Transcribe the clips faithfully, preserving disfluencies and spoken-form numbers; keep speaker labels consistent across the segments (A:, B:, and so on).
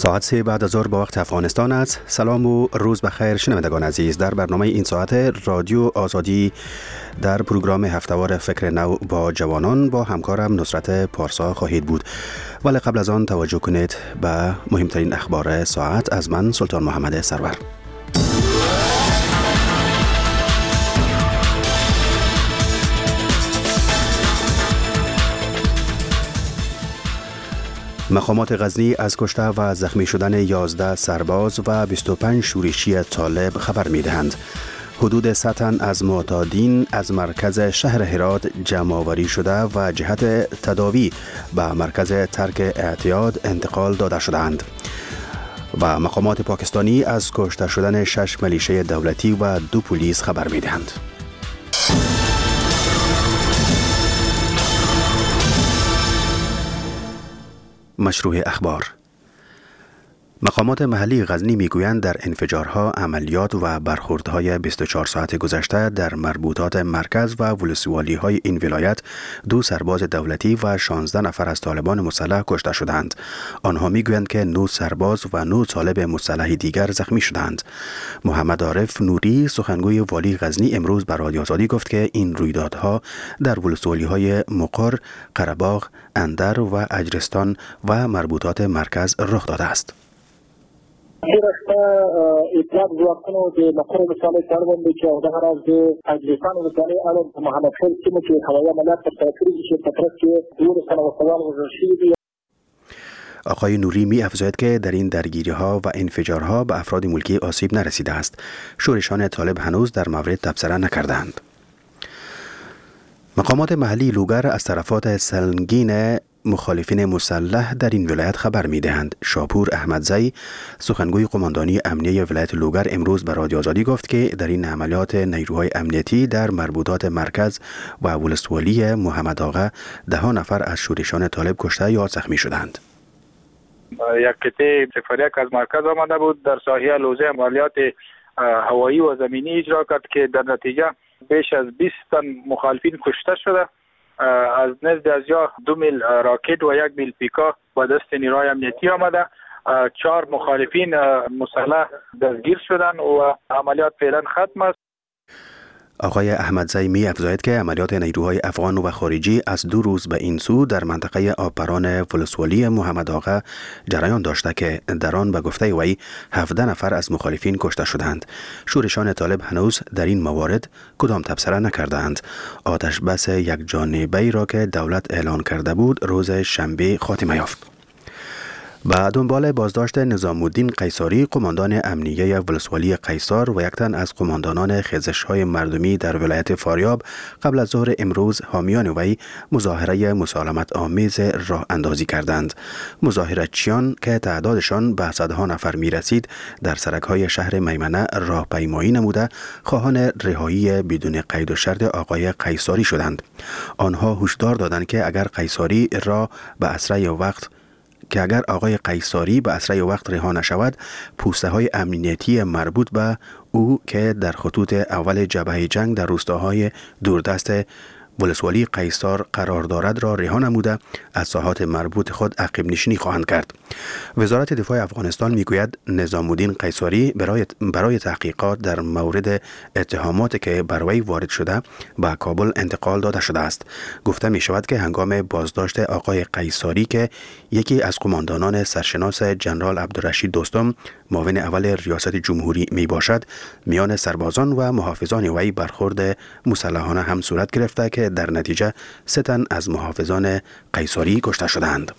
A: ساعت سه بعد از ظهر با وقت افغانستان است. سلام و روز بخیر شنوندگان عزیز. در برنامه این ساعت رادیو آزادی در پروگرام هفته‌وار فکر نو با جوانان با همکارم نصرت پارسا خواهید بود. ولی قبل از آن توجه کنید به مهمترین اخبار ساعت از من سلطان محمد سرور. مقامات غزنی از کشته و زخمی شدن یازده سرباز و بیست و پنج شورشی طالب خبر می دهند. حدود صد تن از معتادین از مرکز شهر هرات جمع آوری شده و جهت تداوی به مرکز ترک اعتیاد انتقال داده شدند. و مقامات پاکستانی از کشته شدن شش ملیشه دولتی و دو پلیس خبر می دهند. مشروع اخبار. مقامات محلی غزنی میگویند در انفجارها، عملیات و برخوردهای بیست و چهار ساعت گذشته در مربوطات مرکز و ولسوالی‌های این ولایت دو سرباز دولتی و شانزده نفر از طالبان مسلح کشته شدند. آنها میگویند که نه سرباز و نه طالب مسلح دیگر زخمی شدند. محمد عارف نوری سخنگوی والی غزنی امروز به رادیو آزادی گفت که این رویدادها در ولسوالی‌های مقر، قره‌باغ، اندر و اجرستان و مربوطات مرکز رخ داده است.
B: رشته اطلاق ځواکونو د مقر ولسوالۍ په اړوند دی چې دغه راز د اجرستان ولسوالۍ اړوند په محمد خیل سیمه کې هوایي عملیات ترسره کړي دي چې په ترڅ کې دولس تنه وسوال وژل شوي دي.
A: آقای نوری می افزاید که در این درگیری ها و انفجارها به افراد ملکی آسیب نرسیده است. شورشان طالب هنوز در مورد تبصره نکردند. مقامات محلی لوگر از طرفات سنگین مخالفین مسلح در این ولایت خبر می دهند. شاپور احمدزی سخنگوی قماندانی امنیه ولایت لوگر امروز به رادیو آزادی گفت که در این عملیات نیروهای امنیتی در مربوطات مرکز و ولسوالی محمد آقا ده نفر از شورشان طالب کشته یا زخمی شدند.
C: یک کته سفریک از مرکز آمده بود، در ساحه لوزه عملیات هوایی و زمینی اجرا کرد که در نتیجه بیش از بیست تن مخالفین کشته شده. از نزد از یا دو میل راکت و یک میل پیکا با دست نیروهای امنیتی آمده. چهار مخالفین مسلح دستگیر شدن و عملیات فعلا ختم است.
A: آقای احمدزی می افزاید که عملیات نیروهای افغان و خارجی از دو روز به این سو در منطقه آبپران ولسوالی محمد آقا جریان داشته که در آن به گفته وی هفده نفر از مخالفین کشته شدند. شورشان طالب هنوز در این موارد کدام تبصره نکردند. آتش بس یک جانبه‌ای را که دولت اعلان کرده بود روز شنبه خاتمه یافت. با دنبال بازداشت نظام الدین قیصاری قماندان امنیه ولسوالی قیصار و یک تن از قماندانان خیزش‌های مردمی در ولایت فاریاب قبل از ظهر امروز حامیان وی مظاهره مسالمت آمیز راه اندازی کردند. مظاهره‌چیان که تعدادشان به صدها نفر می رسید در سرک‌های شهر میمنه راهپیمایی نموده خواهان رهایی بدون قید و شرط آقای قیصاری شدند. آنها هشدار دادند که اگر قیصاری را به اسرع وقت که اگر آقای قیصاری به اسرع وقت رها نشود، پوسته های امنیتی مربوط به او که در خطوط اول جبهه جنگ در روستاهای دوردست ولسوالی قیصار قرار دارد را رها نموده از ساحات مربوط خود عقب نشینی خواهند کرد. وزارت دفاع افغانستان میگوید نظام الدین قیصاری برای برای تحقیقات در مورد اتهاماتی که بر وی وارد شده به کابل انتقال داده شده است. گفته می شود که هنگام بازداشت آقای قیصاری که یکی از قماندانان سرشناس جنرال عبدالرشید دوستم معاون اول ریاست جمهوری می باشد، میان سربازان و محافظان وی برخورد مسلحانه هم صورت گرفته که در نتیجه سه تن از محافظان قیصاری کشته شدند.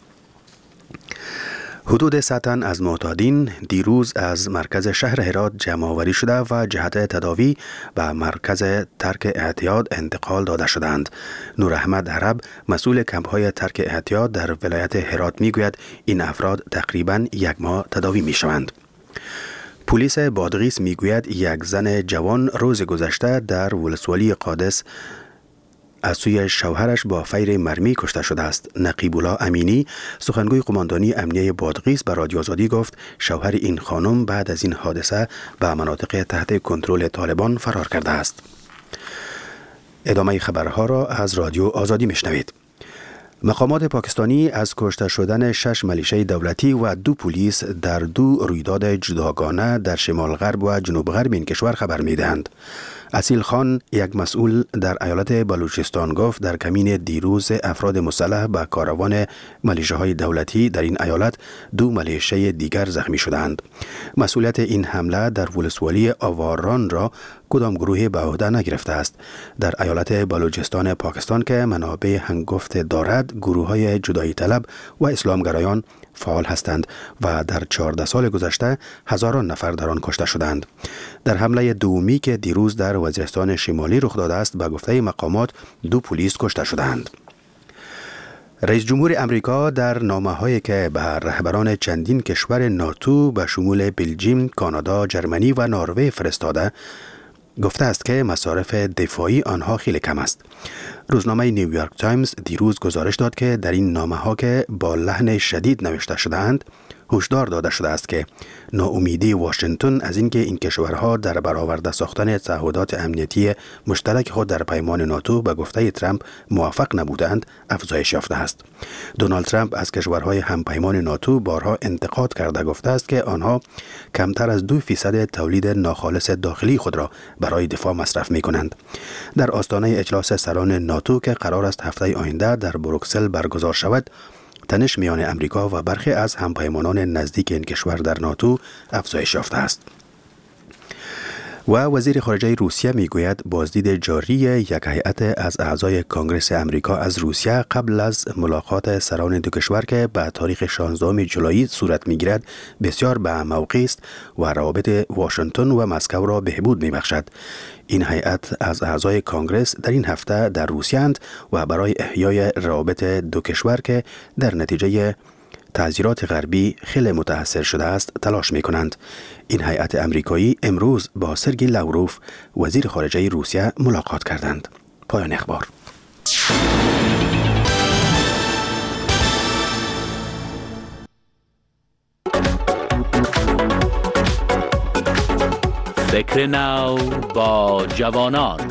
A: حدود صد تن از معتادین دیروز از مرکز شهر هرات جمع آوری شده و جهت تداوی به مرکز ترک اعتیاد انتقال داده شدند. نور احمد عرب مسئول کمپ‌های ترک اعتیاد در ولایت هرات میگوید این افراد تقریباً یک ماه تداوی میشوند. پلیس بادغیس میگوید یک زن جوان روز گذشته در ولسوالی قادس از سوی شوهرش با فیر مرمی کشته شده است. نقیب الله امینی سخنگوی قماندانی امنیه بادغیس به رادیو آزادی گفت شوهر این خانم بعد از این حادثه به مناطق تحت کنترل طالبان فرار کرده است. ادامه خبرها را از رادیو آزادی میشنوید. مقامات پاکستانی از کشته شدن شش ملیشه دولتی و دو پلیس در دو رویداد جداگانه در شمال غرب و جنوب غرب این کشور خبر میدهند. اصیل خان، یک مسئول در ایالت بلوچستان، گفت در کمین دیروز افراد مسلح به کاروان ملیشه های دولتی در این ایالت دو ملیشه دیگر زخمی شدند. مسئولیت این حمله در ولسوالی آواران را کدام گروهی به عهده نگرفته است. در ایالت بلوچستان پاکستان که منابع هنگفت دارد، گروه های جدایی طلب و اسلامگرایان فعال هستند و در چهارده سال گذشته هزاران نفر در آن کشته شدند. در حمله دومی که دیروز در وزیرستان شمالی رخ داده است، به گفته مقامات دو پلیس کشته شدند. رئیس جمهور امریکا در نامه‌هایی که به رهبران چندین کشور ناتو به شمول بلژیم، کانادا، جرمنی و نروژ فرستاده گفته است که مصارف دفاعی آنها خیلی کم است. روزنامه نیویورک تایمز دیروز گزارش داد که در این نامه‌ها که با لحن شدید نوشته شده‌اند، هشدار داده شده است که ناامیدی واشنگتن از اینکه این کشورها در برآورده ساختن تعهدات امنیتی مشترک خود در پیمان ناتو به گفته ترامپ موفق نبودند افزایش یافته است. دونالد ترامپ از کشورهای همپیمان ناتو بارها انتقاد کرده گفته است که آنها کمتر از دو فیصد تولید ناخالص داخلی خود را برای دفاع مصرف می کنند. در آستانه اجلاس سران ناتو که قرار است هفته آینده در بروکسل برگزار شود، تنش میان امریکا و برخی از همپیمانان نزدیک این کشور در ناتو افزایش یافته است. و وزیر خارجه روسیه میگوید بازدید جاری یک هیئت از اعضای کنگره امریکا از روسیه قبل از ملاقات سران دو کشور که به تاریخ شانزدهم جولای صورت میگیرد بسیار به موقع است و روابط واشنگتن و مسکو را بهبود میبخشد. این هیئت از اعضای کنگره در این هفته در روسیه اند و برای احیای روابط دو کشور که در نتیجه تعذیرات غربی خیلی متاثر شده است تلاش می کنند. این هیئت امریکایی امروز با سرگی لاوروف وزیر خارجه روسیه ملاقات کردند. پایان اخبار.
D: فکر نو با جوانان.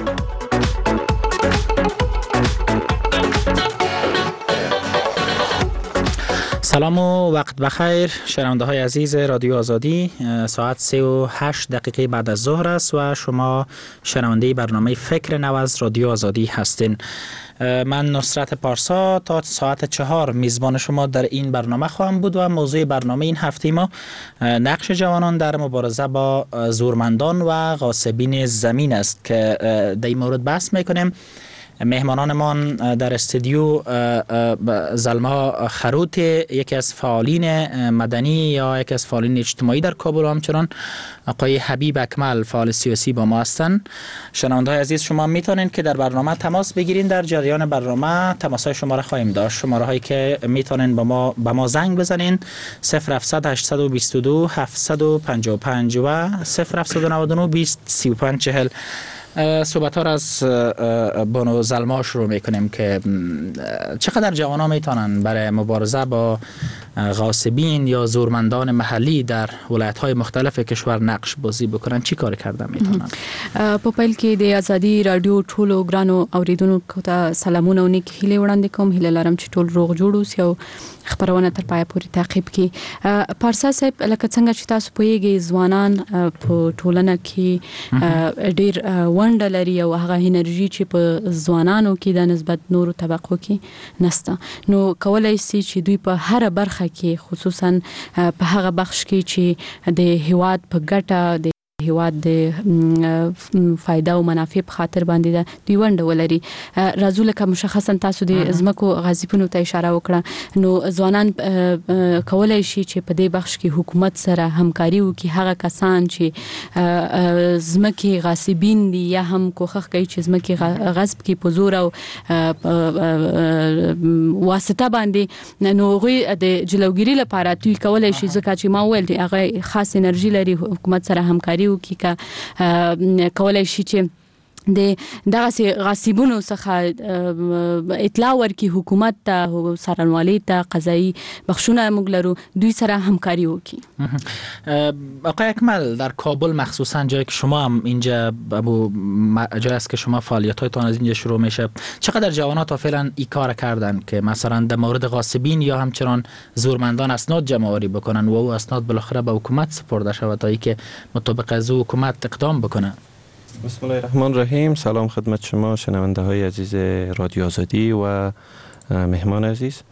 E: سلام و وقت بخیر شنونده های عزیز رادیو آزادی. ساعت سه و هشت دقیقه بعد از ظهر است و شما شنونده برنامه فکر نو از رادیو آزادی هستین. من نصرت پارسا تا ساعت چهار میزبان شما در این برنامه خواهم بود و موضوع برنامه این هفته ما نقش جوانان در مبارزه با زورمندان و غاصبین زمین است که در این مورد بحث میکنیم. مهمانانمان در استودیو زلما خروت، یکی از فعالین مدنی یا یکی از فعالین اجتماعی در کابل، همچنان آقای حبیب اکمل فعال سیاسی با ما هستند. شنونده‌های عزیز شما میتونید که در برنامه تماس بگیرین. در جریان برنامه تماس‌های شما را خواهیم داشت. شماره هایی که میتونین با ما با ما زنگ بزنین صفر هفتصد هشتصد و بیست و دو هفتصد و پنجاه و پنج و صفر هفتصد و نود و نه بیست سی و پنج چهل. صحبت ها را از بانو زلما شروع میکنیم که چقدر جوان ها میتونن برای مبارزه با غاصبین یا زورمندان محلی در ولایت های مختلف کشور نقش بازی بکنن؟ چی کار کردن میتونن؟
F: په پیل کې د ازادي رادیو ټولو ګرانو اوریدونکو ته سلامونه او نیک هیله وړاندې کوم. هیله لرم چې ټول روغ جوړ اوسئ او خبرونه تر پایه پورې تعقیب کړئ. پارسا صاحب، لکه څنګه چې تاسو پوهیږئ ځوانان په ټولنه کې ډېر ونډه لري او هغه انرژي چې په ځوانانو کې د نسبت نورو طبقو کې نشته، نو کولای شي چې دوی په هر برخه کې خصوصا په هغه بخش کې چې د هیواد په ګټه د هیواد د فایده او منافع په خاطر باندې ده دوی ونډه ولري. راځو لکه مشخصا تاسو د ځمکو غاصبینو ته اشاره وکړه، نو ځوانان کولای شي چې په دې بخش کې حکومت سره همکاري وکړي. هغه کسان چې ځمکې غاصبین دي یا هم کوښښ کوي چې ځمکې غصب کړي په زور او واسطه باندې، نو هغوی د جلوګیري لپاره دوی کولای شي، ځکه چې ما ویل هغه خاص انرژي لري، حکومت سره همکاري وکړي، کولای شي چې د دغه غصبونو څخه اطلاع ورکړي حکومت ته، سرنوالي ته، قضایی بخشونه موږ لرو، دوی سره همکاری وکړي.
E: آقای اکمل، در کابل مخصوصا جایی که شما هم اینجا ابو جایی است که شما فعالیت‌هایتان از اینجا شروع میشه، چقدر جوانات تا فعلا این کار کردن که مثلا در مورد غاصبین یا همچنان زورمندان اسناد جمع آوری بکنن و او اسناد بالاخره به حکومت سپرده شود تا اینکه مطابق از او حکومت اقدام بکنه؟
G: بسم الله الرحمن الرحیم. سلام خدمت شما شنونده های عزیز رادیو آزادی و مهمان عزیز.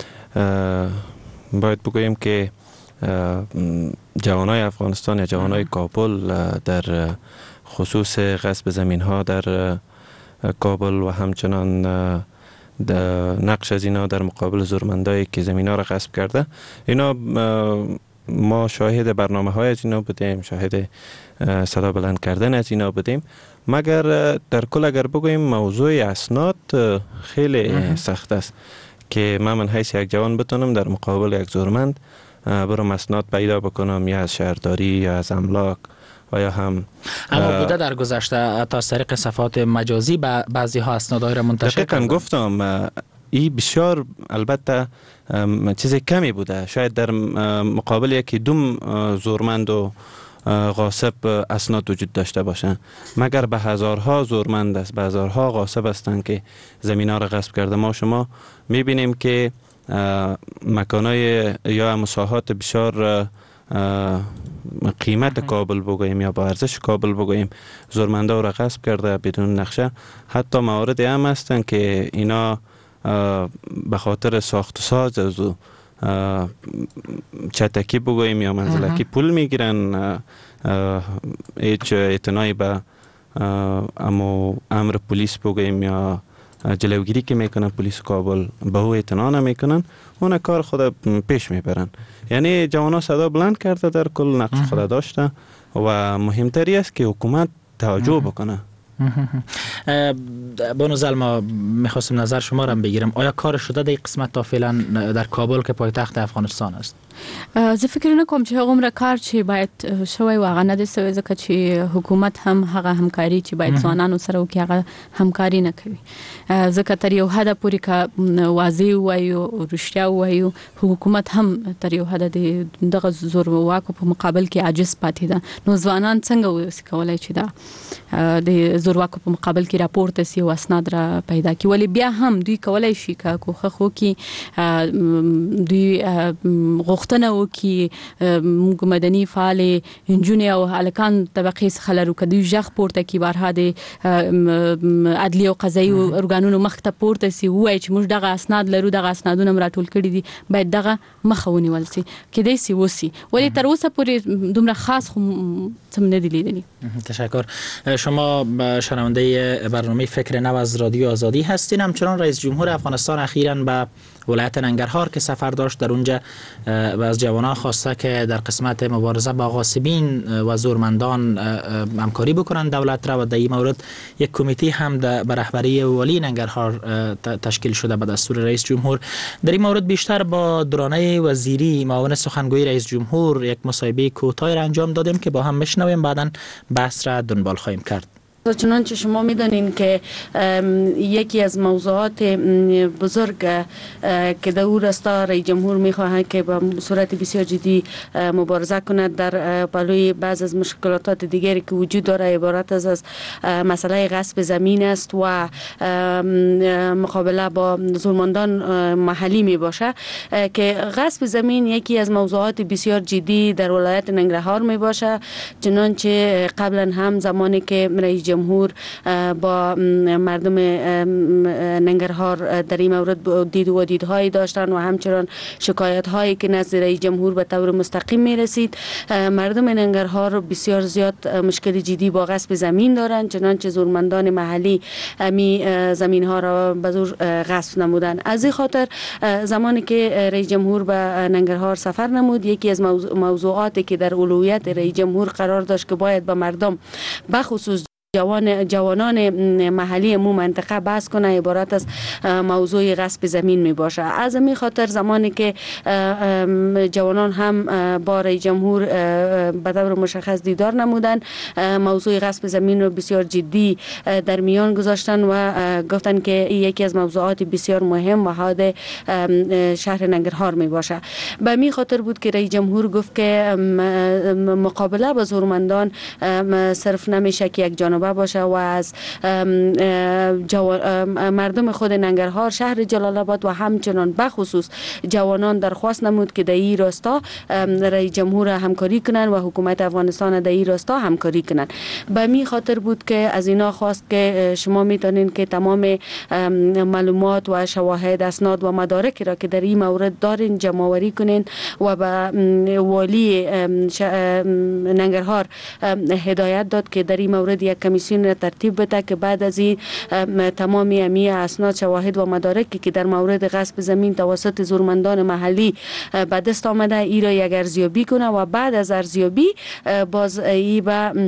G: باید بگوییم که جوانای افغانستان یا جوانای کابل در خصوص غصب زمین ها در کابل و همچنان نقش از اینا در مقابل زورمندایی که زمین ها را غصب کرده، اینا ما شاهد برنامه های از اینا بودیم، شاهد صدا بلند کردن از اینا بودیم. مگر در کل اگر بگوییم موضوع اسناد خیلی سخت است که من من حیث یک جوان بتونم در مقابل یک زورمند برم اسناد پیدا بکنم، یا از شهرداری یا از املاک و یا هم
E: اما بوده در گذشته تا از طریق صفحات مجازی بعضی ها اسنادهای را منتشر کردن.
G: گفتم این بسیار البته چیز کمی بوده، شاید در مقابل یکی دوم زورمند و غاصب اسناد وجود داشته باشند، مگر به هزارها زورمند است، به هزارها غاصب هستند که زمین ها را غصب کرده. ما شما میبینیم که مکانای یا مساحات بسیار قیمت کابل بگوییم یا با ارزش کابل بگوییم زورمنده را غصب کرده بدون نقشه. حتی موارد هم هستند که اینا به خاطر ساخت و ساز از چتکی بگوییم یا منزلکی پول میگیرن، هیچ اعتنایی به امو امر پلیس بگوییم یا جلوگیری که میکنن پلیس کابل به او اعتنا نمیکنن، اون کار خود پیش میبرن. یعنی جوانا صدا بلند کرده، در کل نقش خود داشته و مهمتری است که حکومت توجه بکنه.
E: بانو زلما، میخواستم نظر شما را بگیرم، آیا کار شده در قسمت تا فعلا در کابل که پایتخت افغانستان است؟
F: زه فکر نکوم چې هغومره کار چې باید شوی و هغه نه دی سوی، ځکه چې حکومت هم هغه همکاري چې باید ځوانانو سره وکړي هغه همکاري نه کوي. ځکه تر یو حده پورې که واضح ووایو، رښتیا ووایو، حکومت هم تر یو حده د دغه زورواکو په مقابل کې عاجز پاتې ده. نو ځوانان څنګه وسی کولی چې دا د زورواکو په مقابل کې راپورته سي او اسناد را پیدا کړي؟ ولی بیا هم دوی کولی شي که کوښښ وکړي، دوی غوښتنه وکړي موږ مدني فعال نجونې او هلکان طبقې څخه لرو، که دوی غږ پورته کړي، بارها د عدلي او قضایي ارګانونو مخ ته پورته سي، ووایي چې موږ دغه اسناد لرو، دغه اسنادونه م راټول کړي دي، باید دغه مخه ونیول سي. کیدای سي وسي، ولی تر اوسه پورې دومره خاص خو څه نه دي لیدلي.
E: تشکر. شما شنونده برنامه فکر نو از رادیو آزادی هستین. همچنان رئیس جمهور افغانستان اخیراً به ولایت ننگرهار که سفر داشت، در اونجا از جوانان خواسته که در قسمت مبارزه با غاصبین و زورمندان همکاری بکنن دولت را، و در این مورد یک کمیته هم به رهبری والی ننگرهار تشکیل شده به دستور رئیس جمهور. در این مورد بیشتر با درانه وزیری معاون سخنگوی رئیس جمهور یک مصاحبه کوتاهی را انجام دادیم که با هم بشنویم، بعداً بحث را دنبال خواهیم کرد.
F: چنانچه شما میدانین که یکی از موضوعات بزرگ که در او راستا رئیس جمهور میخواهد که به صورت بسیار جدی مبارزه کند در پلوی بعض از مشکلات دیگری که وجود داره عبارت از از مسئله غصب زمین است و مقابله با زورمندان محلی می باشه، که غصب زمین یکی از موضوعات بسیار جدی در ولایت ننگرهار می باشه. چنانچه قبلا هم زمانی که رئیس جمهور با مردم ننگرهار در این مورد دید و دیدهایی داشتن و همچنان شکایت هایی که نزد رئیس جمهور به طور مستقیم می رسید، مردم ننگرهار بسیار زیاد مشکل جدی با غصب زمین دارند، چنانچه زورمندان محلی می زمین ها را به زور غصب نمودند. از این خاطر زمانی که رئیس جمهور به ننگرهار سفر نمود، یکی از موضوعاتی که در اولویت رئیس جمهور قرار داشت که باید به مردم بخصوص
H: جوان جوانان محلی مو منطقه بحث کنه عبارت از موضوع غصب زمین می باشه. از می خاطر زمانی که جوانان هم با رئیس جمهور به طور مشخص دیدار نمودن، موضوع غصب زمین رو بسیار جدی در میان گذاشتن و گفتن که یکی از موضوعات بسیار مهم و حاد شهر ننگرهار می باشه. به می خاطر بود که رئیس جمهور گفت که مقابله با زورمندان صرف نمیشه که یک جانبه باشه و از مردم خود ننگرهار، شهر جلال آباد و همچنان بخصوص جوانان درخواست نمود که در این راستا رئیس جمهور همکاری کنن و حکومت افغانستان در این راستا همکاری کنن. به می خاطر بود که از اینا خواست که شما میتونین که تمام معلومات و شواهد، اسناد و مدارکی را که در این مورد دارین جمع آوری کنین و به والی ننگرهار هدایت داد که در این مورد یک کمیسیون ترتیب بده که بعد از این تمامی امی اسناد، شواهد و مدارکی که در مورد غصب زمین توسط زورمندان محلی به دست آمده ای را یک ارزیابی کنه و بعد از ارزیابی باز ای به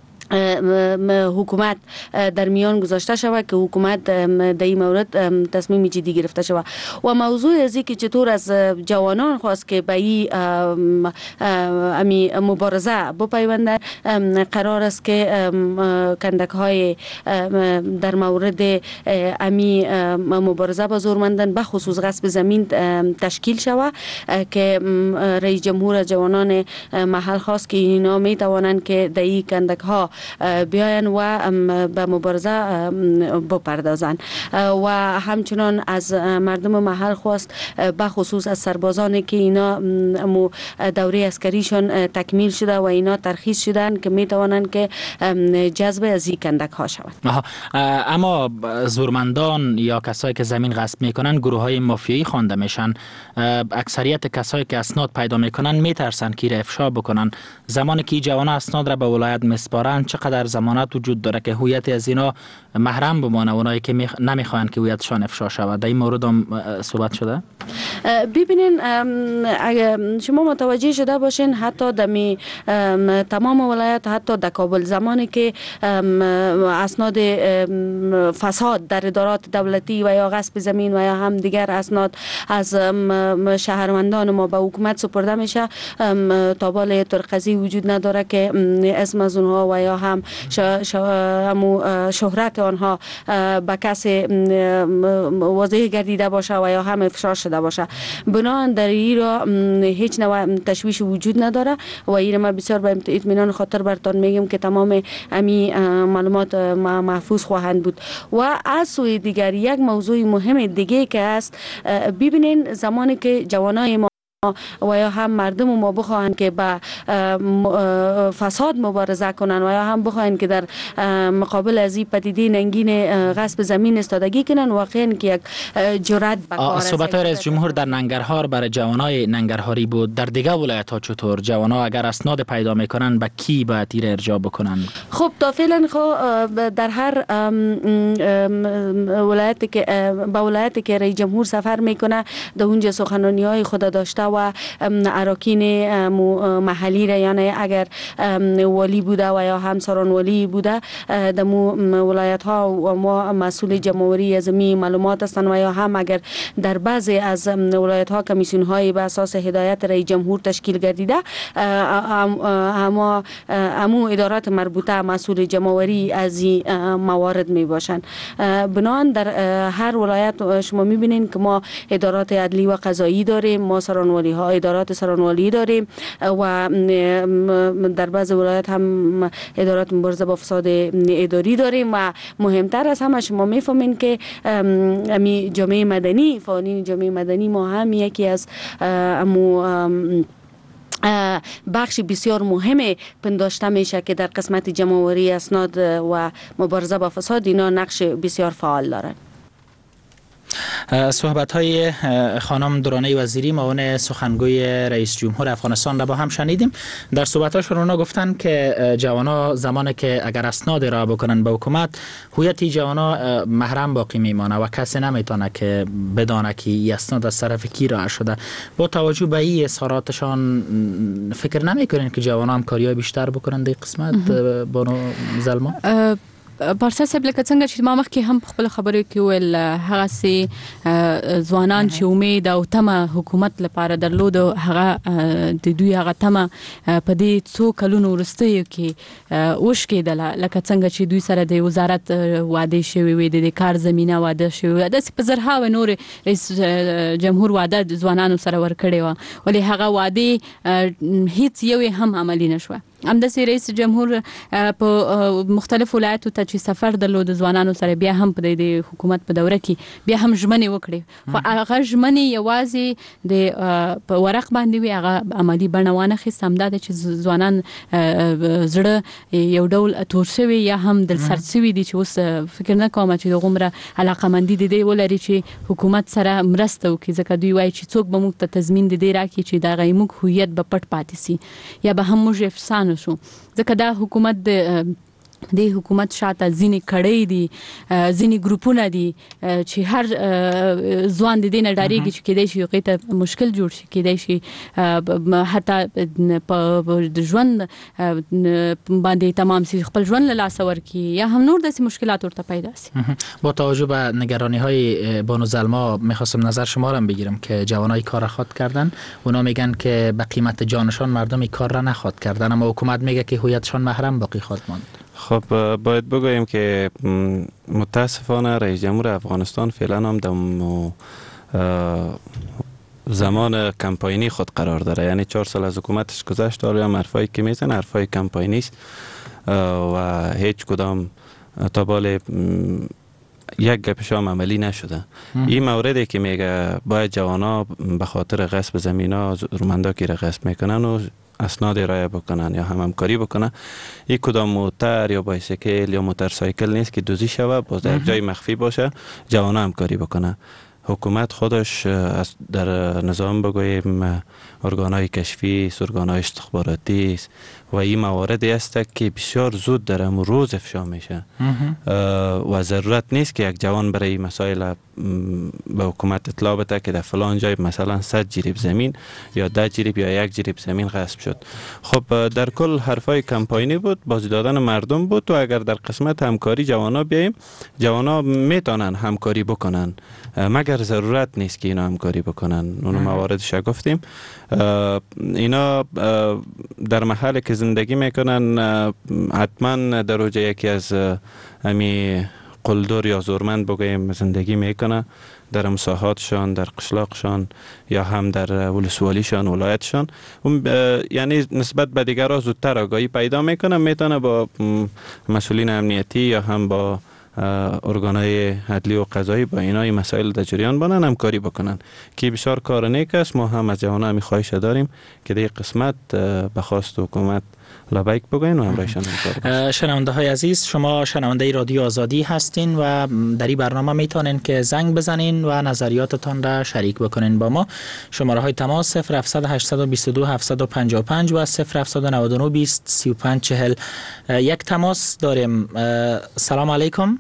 H: حکومت در میان گذاشته شود که حکومت در این مورد تصمیم جدی گرفته شود. و موضوع از این که چطور از جوانان خواست که به این امی مبارزه بپیونده، قرار است که کندک های در مورد امی مبارزه با زورمندان به خصوص غصب زمین تشکیل شود که رئیس جمهور جوانان محل خواست که اینا می توانند که در این کندک ها بیاین و به مبارزه بپردازن. و همچنان از مردم محل خواست به خصوص از سربازانی که اینا دوره عسکریشون تکمیل شده و اینا ترخیص شدن که می توانند که جذب از این کندک ها شود.
E: اما زورمندان یا کسایی که زمین غصب میکنن گروه های مافیایی خوانده میشن. اکثریت کسایی که اسناد پیدا میکنن میترسن که افشا بکنن. زمانی که جوان اسناد را به ولایت مسپارن چقدر ضمانت وجود داره که هویت از اینا محرم بمانه، اونایی که میخ... نمیخوان که هویتشان افشا شود؟ در این مورد هم صحبت شده؟
H: ببینین اگه شما متوجه شده باشین حتی دمی تمام ولایت، حتی در کابل، زمانی که اسناد فساد در ادارات دولتی و یا غصب زمین و یا هم دیگر اسناد از شهروندان ما به حکومت سپرده میشه، تابال ترقزی وجود نداره که اسم از اونها و یا هم شهرت آنها به کسی واضح گردیده باشه و یا هم افشا شده باشه. بنابراین در این را هیچ نوع تشویش وجود نداره و این ما بسیار به اطمینان خاطر برتان میگم که تمام امی معلومات محفوظ خواهند بود. و از سوی دیگر یک موضوع مهم دیگه که است، ببینین زمانی که جوانای ما و یا هم مردم ما بخواهند که با فساد مبارزه کنن و یا هم بخواهند که در مقابل از این پدیده ننگین غصب زمین استادگی کنن، واقعا که یک جرأت به کار است.
E: صحبت رئیس جمهور در ننگرهار برای جوانای ننگرهاری بود. در دیگه ولایت ها چطور جوانا اگر اسناد پیدا میکنن به کی باید تیر ارجاع بکنن؟
H: خب تا فعلا خب در هر ولایتی که به ولایتی که رئیس جمهور سفر میکنه در اونجا سخنرانی های خود داشته و اراکین محلی را، یعنی اگر والی بوده و یا هم سران والی بوده در ولایت ها و ما مسئول جمهوری از می معلومات هستند و یا هم اگر در بعضی از ولایت ها کمیسیون های به اساس هدایت رئیس جمهور تشکیل گردیده، اما امو ادارات مربوطه مسئول جمهوری از این موارد می باشند. بنابراین در هر ولایت شما می بینید که ما ادارات عدلی و قضایی داریم، ما سرانوالی ها ادارات سرانوالی داریم و در بعض ولایت هم ادارات مبارزه با فساد اداری داریم. و مهمتر از همه شما میفهمین که امی جامعه مدنی، فعالین جامعه مدنی ما هم یکی از امو بخش بسیار مهم پنداشته میشه که در قسمت جمع‌آوری اسناد و مبارزه با فساد اینا نقش بسیار فعال دارن.
E: صحبت های خانم درانه وزیری معاون سخنگوی رئیس جمهور افغانستان را با هم شنیدیم. در صحبت هاشون اونا گفتن که جوانا زمانی که اگر اسناد را بکنن به حکومت، هویت جوانا محرم باقی میمانه و کسی نمیتونه که بدانه که این اسناد از طرف کی را شده. با توجه به این اظهاراتشان فکر نمیکنین که جوانا هم کاریای بیشتر بکنن در قسمت بانو زلما؟
F: پارسا صاحب لکه څنګه چې ما مخکې هم خپل خبرې کې ویل، هغه سي ځوانان چې امید او تمه حکومت لپاره درلود، هغه د دوی هغه تمه په دې څو کلونو وروسته کې وشکېدله، لکه څنګه چې دوی سره د وزارت وعده شوی وي، د کار زمينه وعده شوی، د په زرهاوه نور رئیس جمهور وعده ځوانانو سره ورکړې و، ولې هغه وعده هیڅ یو هم عملی نشوه. همداسې رئیس جمهور په مختلف ولایتو ته چې سفر درلود ځوانانو سره، بیا هم په د حکومت په دوره کې بیا هم ژمنې وکړې، خو هغه ژمنې یوازې د په ورق باندې وي، هغه عملي بڼه وانه خیست. همدا ده چې ځوانان زړه یو ډول تور شوي یا هم دل سرد شوي دي، چې اوس فکر نه کوم چې دغومره علاقمندي د دې ولري چې حکومت سره مرسته وکړي، ځکه دوی وایي چې څوک به موږ ته تضمین د دې راکړي چې دغه موږ هویت به پټ پاتې سي یا به هم موږ افسانه شو. ځکه دا حکومت د د حکومت شاته ځینې کړۍ دي، ځینې ګروپونه دي چې هر ځوان د دې نه ډارېږي چې کېدای شي هغې ته مشکل جوړ شي، کېدای شي حتی په ژوند باندې تمام سي، خپل ژوند له لاسه ورکړي یا هم نور داسې مشکلات ورته پیدا سي.
E: با توجه به نگرانی های بانو زلما میخواستم نظر شما را بگیرم که جوانای کار را خواهد کردن، اونا میگن که به قیمت جانشان مردم کار را نخواهد کردن، اما حکومت میگه که هویتشان محرم باقی خواهد ماند.
G: خب باید بگوییم که متاسفانه رئیس جمهور افغانستان فعلا هم در زمان کمپاینی خود قرار داره، یعنی چهار سال از حکومتش گذشت، حالا هم حرفایی که میزنه حرفای کمپاینی است و هیچ کدام تا بال یک گپش هم عملی نشده. این موردی که میگه باید جوانا به خاطر غصب زمینا زورمندا که را غصب میکنن و اسناد ارائه بکنن یا هم همکاری بکنن، این کدام موتر یا بایسیکل یا موتورسایکل نیست که دوزی شوه، باز در جای مخفی باشه، جوانا همکاری بکنن. حکومت خودش در نظام بگوییم ارگانهای کشفی، ارگانهای استخباراتی و این مواردی است که بسیار زود در امروز روز افشا میشه و ضرورت نیست که یک جوان برای مسائل به حکومت اطلاع بده که در فلان جای مثلا صد جریب زمین یا ده جریب یا یک جریب زمین غصب شد. خب در کل حرفای کمپاینی بود، بازی دادن مردم بود و اگر در قسمت همکاری جوانا بیاییم، جوانا میتونن همکاری بکنن مگر ضرورت نیست که اینا همکاری بکنن. اون مواردش گفتیم، اینا در محل که زندگی میکنن حتما در اوج یکی از امی قلدر یا زورمند بگوییم زندگی میکنه، در مساحاتشان، در قشلاقشان یا هم در ولسوالیشان، ولایتشان، یعنی نسبت به دیگرها زودتر آگاهی پیدا میکنه، میتونه با مسئولین امنیتی یا هم با ارگانهای عدلی و قضایی با اینا این مسائل در جریان بانن، همکاری بکنن که بسیار کار نیک است. ما هم از جوانان همی خواهش داریم که در قسمت به خواست حکومت لبیک بگوین و همراهشان همکار باشین.
E: شنونده های عزیز، شما شنونده رادیو آزادی هستین و در این برنامه میتونین که زنگ بزنین و نظریاتتان را شریک بکنین با ما. شماره های تماس صفر هفت هشت دو دو هفت پنج پنج و صفر هفت نه نه بیست سی و پنج چهل. یک تماس داریم. سلام علیکم.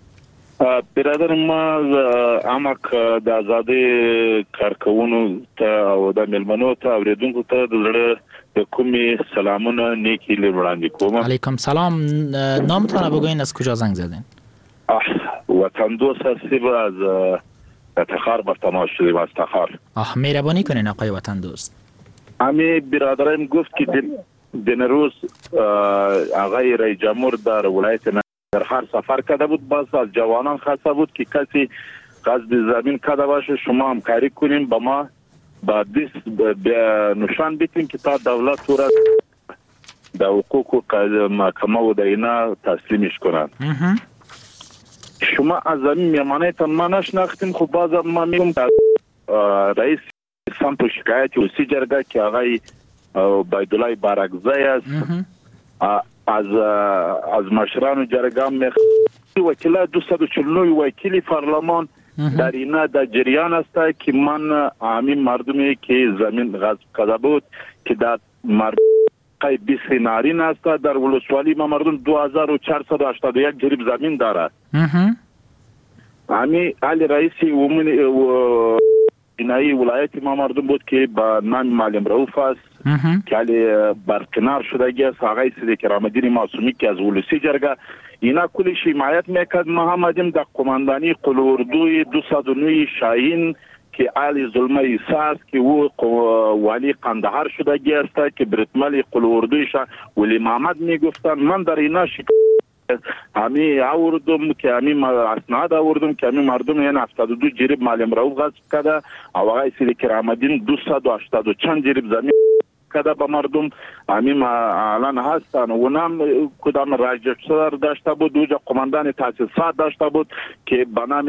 I: برادر ما عمق د آزادی کارکونو ته او د ملمنو ته اوریدونکو ته د زړه د کومي سلامونه نیکی لوړاندې کوم.
E: علیکم سلام. نامتون بگوین، از کجا زنگ زدین؟
I: وطن دوست هستیم، از افتخار بر تماس شدیم، از افتخار.
E: آه مهربانی کنین آقای وطن دوست.
I: امی برادرم گفت که دن روز آقای رئیس جمهور در ولایت در هر سفر کرده بود، باز از جوانان خواسته بود که کسی غصب زمین کرده باشه شما همکاری کنیم با ما، با دست نشان بیتیم که تا دولت تو را در حقوق و محکمه و در اینا تسلیمش کنند. شما از زمین میمانه تان ما نشناختیم. خب باز ما میگم رئیس سمت و شکایت وسی جرگه که آقای بایدولای بارکزی است، از از مشران جرگه میخواد وکیل دویست و چهل و نه وکیل پارلمان در اینا در جریان است که من همین مردمی که زمین غصب کرده بود که در مرد بیست نارین است در ولسوالی ما مردم دو هزار و چهارصد و هشتاد و یک جریب زمین دارد. همین علی رئیس عمومی اینایی ولایت ما مردم بود که با نام معلم رؤوف است که علی برکنار شدگی است. آقای سید کرام‌الدین معصومی که از ولسی جرگه اینا کلی حمایت میکرد. ما هم آمدیم در قماندانی قلوردوی دویست و نه شاهین که علی ظلمه ایسا است که او والی قندهار شدگی است که برتمال قلوردویش ولی محمد میگفتن. من در اینا شکل همی آوردم که همی اسناد آوردم که همی مردم این هفتاد و دو جریب معلم رؤوف غصب کرده و آقای سید کرام‌الدین دویست و هشتاد و چند جریب زمین کرده به مردم. همی الان هستن اونم کدام راجستر داشته بود، دوجا قماندان تاسیسات داشته بود که به نام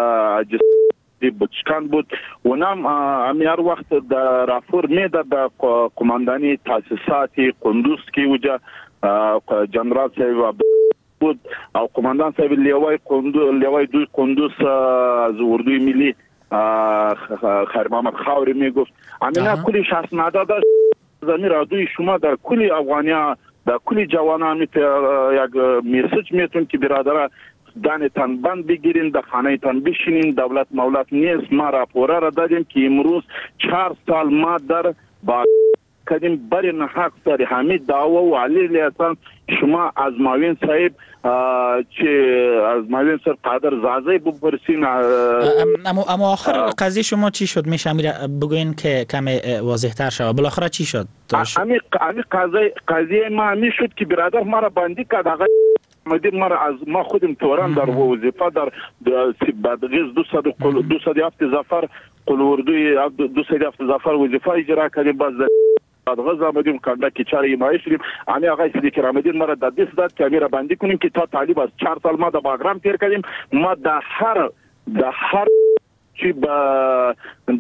I: بچکان بود. اونم همی هر وقت در رافور میده در قماندانی تاسیسات قندوز که اوجا جنرال صاحب بود او قماندان صاحب لیوای قندوز لیوای دوی قندوز از اردوی ملی خیر محمد خاوری میگفت امینا کلی شخصناده داشت زمین رادوی شما در کلی افغانیا در کلی جوانان یک میسج میتون که برادر دانتان بند بگیرین در خانه تان بشینین دولت مولت نیست. ما راپوره را دادیم که امروز چهار سال ما در با کدیم بری نحق سر حمید دعوه و علی لیسان شما از معاون صاحب چه از معاون صاحب قادر زازه بپرسین.
E: اما اما آخر قضیه شما چی شد؟ میشه امیر بگوین که کم واضح تر شود. بالاخره چی شد؟
I: امی امی قضیه قضیه ما همی شد که برادر ما را بندی کرد. آقا مدیر ما از ما خودم توران در وظیفه در بدغیز دویست و هفت ظفر قلوردوی دویست و هفت ظفر وظیفه اجرا کردیم. باز بدغیز آمدیم کنده که چهار ایمایی شدیم. امی آقای سید کرام‌الدین ما را در دست داد که امی را بندی کنیم که تا طالب از چهار سال ما در باغرام تیر کردیم. ما در هر در هر چی با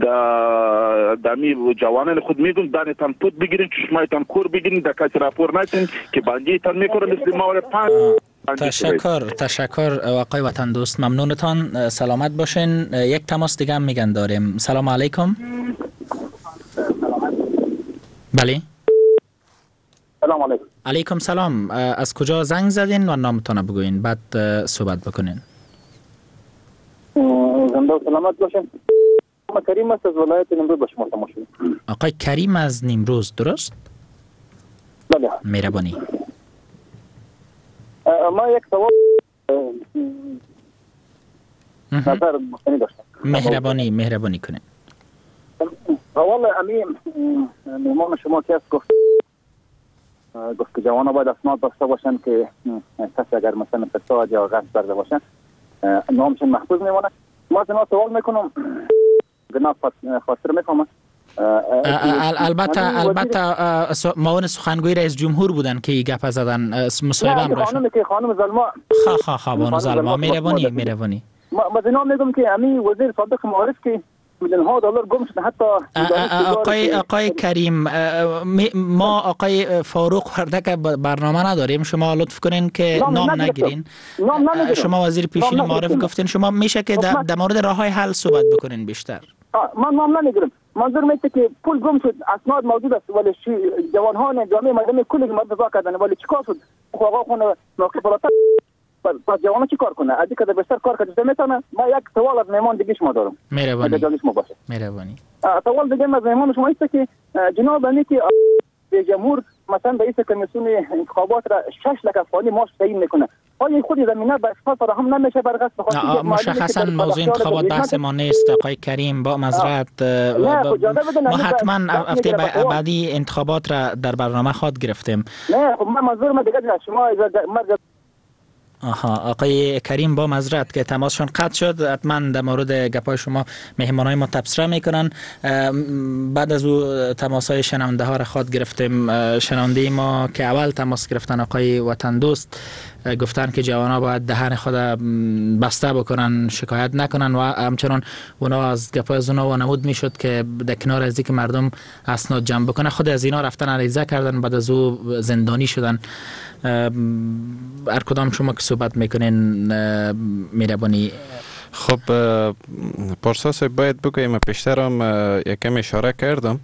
I: دمی جوانان خود میگن دانتان پود بگیرین چشمایتان کور بگیرین در کسی راپور نکنین که بندیتان میکنه مثل ما پنج.
E: تشکر تشکر آقای وطن دوست، ممنونتان. سلامت باشین. یک تماس دیگه هم میگن داریم. سلام علیکم. بله
B: سلام علیکم.
E: علیکم سلام. از کجا زنگ زدین و نامتان بگوین بعد صحبت بکنین.
B: زنده و سلامت باشین. ما کریم است از ولایت نیمروز با شما تماس شدیم.
E: آقای کریم از نیمروز درست؟
B: بله.
E: مهربانی.
B: ما یک سوال نظر مختنی داشتم.
E: مهربانی مهربانی کنین.
B: اول امی میمان شما که از گفت گفت که جوانا باید اسناد داشته باشن که کسی اگر مثلا فساد یا غصب کرده باشن نامشون محفوظ میمونه. ما زنا سوال میکنم گناه خاطر میکنم.
E: البته البته معاون سخنگوی رئیس جمهور بودن که این گپ زدن مصاحبه هم راش.
B: خانم که خانم زلما
E: خا خا خا بانو زلما مهربانی مهربانی.
B: ما زنا میگم که امی وزیر سابق معارف که میلیون ها دلار گم شده. حتی
E: آقای آقای کریم ما آقای فاروق وردک برنامه نداریم. شما لطف کنین که نام نگیرین. شما وزیر پیشین معارف گفتین. شما میشه که در مورد راههای حل صحبت بکنین بیشتر.
B: من نام نمیگیرم. منظور میشه که پول گم شد، اسناد موجود است ولی جوانان جامعه مردم کلی مدافع کردن ولی چیکار شد؟ آقا خونه موقع بالاتر پس جوانان چی کار کنه؟ ادی که بیشتر کار کرده میتونه. ما یک سوال از مهمان دیگه شما دارم.
E: مهربانی. مهربانی.
B: سوال دیگه از مهمان شما است که جناب امی که جمهور مثلا رئیس کمیسیون انتخابات را شش لک افغانی ماش تعیین میکنه. آیا خود زمینه به اساس فراهم نمیشه بر غصب بخاطر
E: مشخصا موضوع انتخابات بحث ما نیست آقای کریم. با معذرت ما حتما هفته بعدی انتخابات را در برنامه خود گرفتیم.
B: نه خب من منظور ما دیگه شما
E: آها آقای کریم با معذرت که تماسشون قطع شد. حتما در مورد گپای شما مهمانای ما تبصره میکنن. بعد از او تماسای شنونده ها را خود گرفتیم. شنونده ما که اول تماس گرفتن آقای وطن دوست گفتن که جوانا باید دهن خود بسته بکنن، شکایت نکنن و همچنان اونا از گپای از اونا وانمود میشد که در کنار از اینکه مردم اسناد جمع بکنه خود از اینا رفتن عریضه کردن بعد از او زندانی شدن. هر کدام شما که صحبت میکنین مهربانی.
G: خب پارسا صاحب باید بگویم پیشتر هم یکم اشاره کردم.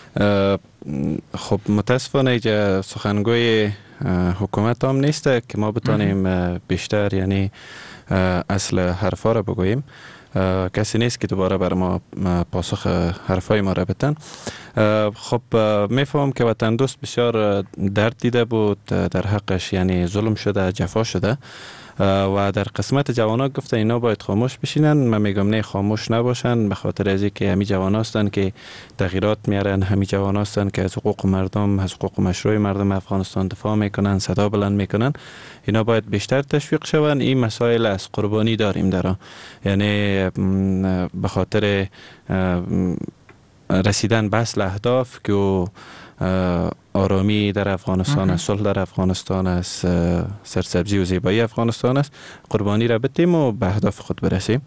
G: خب متاسفانه اینجا سخنگوی حکومت هم نیست که ما بتانیم بیشتر یعنی اصل حرفا را بگوییم. کسی نیست که دوباره بر ما پاسخ حرفای ما را بتن. خب میفهم که وطن دوست بسیار درد دیده بود، در حقش یعنی ظلم شده، جفا شده و در قسمت جوانان گفته اینا باید خاموش بشینن. من میگم نه، خاموش نباشن، به خاطر از اینکه همین جوان هستن که تغییرات میارن، همین جوان هستن که از حقوق مردم، از حقوق مشروع مردم افغانستان دفاع میکنن، صدا بلند میکنن. اینا باید بیشتر تشویق شون. این مسائل از قربانی داریم در آن، یعنی به خاطر رسیدن به اصل اهداف که آرامی در افغانستان است، صلح در افغانستان است، سرسبزی و زیبایی افغانستان است، قربانی را بدیم و به اهداف خود برسیم.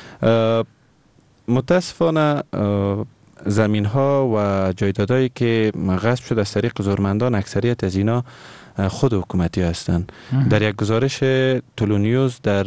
G: متاسفانه زمین ها و جایدادهایی که غصب شده از طریق زورمندان، اکثریت از اینا خود حکومتی هستند. در یک گزارش تولو نیوز در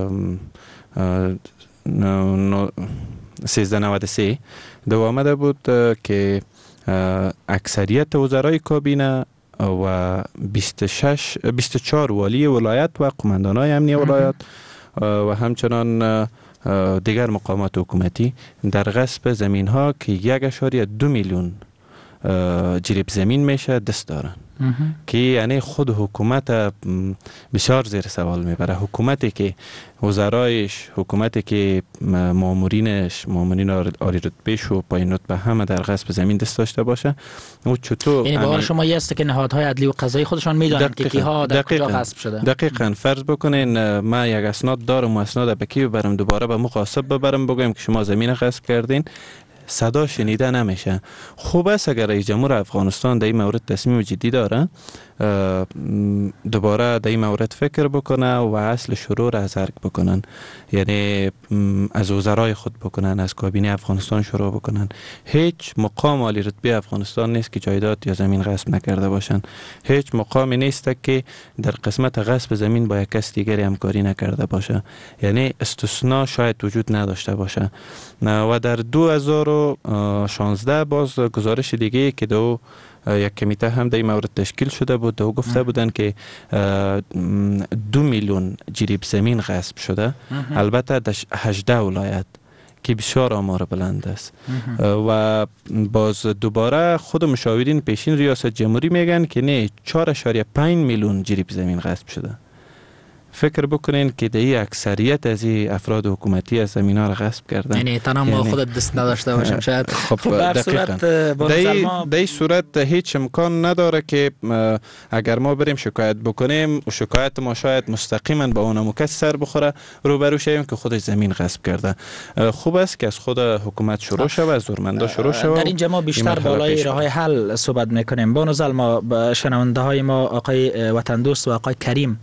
G: سیزده نود و سه دو آمده بود که اکثریت وزرای کابینه و بیست و شش بیست و چهار والی ولایت و قماندانای امنی ولایت و همچنان دیگر مقامات حکومتی در غصب زمین ها که یک اشاری دو میلیون جریب زمین میشه دست دارن، که یعنی خود حکومت بسیار زیر سوال میبره. حکومتی که وزرایش، حکومتی که مامورینش، مامورین عالی رتبهش و پایین رتبه همه در غصب زمین دست داشته باشه، او چطور
E: یعنی باور شما یه است که نهادهای عدلی و قضایی خودشان میدونن که کیها در کجا غصب شده؟
G: دقیقاً. فرض بکنین من یک اسناد دارم و اسناد به کی ببرم، دوباره به مو قاصب ببرم بگم که شما زمین غصب کردین، صدا شنیده نمیشه. خوب است اگر رئیس جمهور افغانستان در این مورد تصمیم جدی داره، دوباره در این مورد فکر بکنه و اصل شروع را از ارگ بکنن، یعنی از وزرای خود بکنن، از کابینه افغانستان شروع بکنن. هیچ مقام عالی رتبه افغانستان نیست که جایداد یا زمین غصب نکرده باشن. هیچ مقامی نیست که در قسمت غصب زمین با یک کس دیگری همکاری نکرده باشه، یعنی استثناء شاید وجود نداشته باشه. و در دو هزار و شانزده باز گزارش دیگه که دو یک کمیته هم در این مورد تشکیل شده بود، دو گفته بودن که دو میلیون جریب زمین غصب شده، البته در هجده ولایت، که بسیار آمار بلند است. و باز دوباره خود مشاورین پیشین ریاست جمهوری میگن که نه، چهار اشاریه پنج میلیون جریب زمین غصب شده. فکر بکنین که در اکثریت از این افراد حکومتی از زمین ها را غصب کردن،
E: یعنی تنها ما خود دست نداشته باشم شاید.
G: خب دقیقاً در این صورت هیچ امکان نداره که اگر ما بریم شکایت بکنیم و شکایت ما شاید مستقیما با اون کس سر بخوره، روبرو شویم که خودش زمین غصب کرده. خوب است که از خود حکومت شروع شود، از زورمندا شروع شود.
E: در اینجا ما بیشتر بالای راههای حل صحبت میکنیم. با نظر ما شنونده های ما آقای وطن دوست و آقای کریم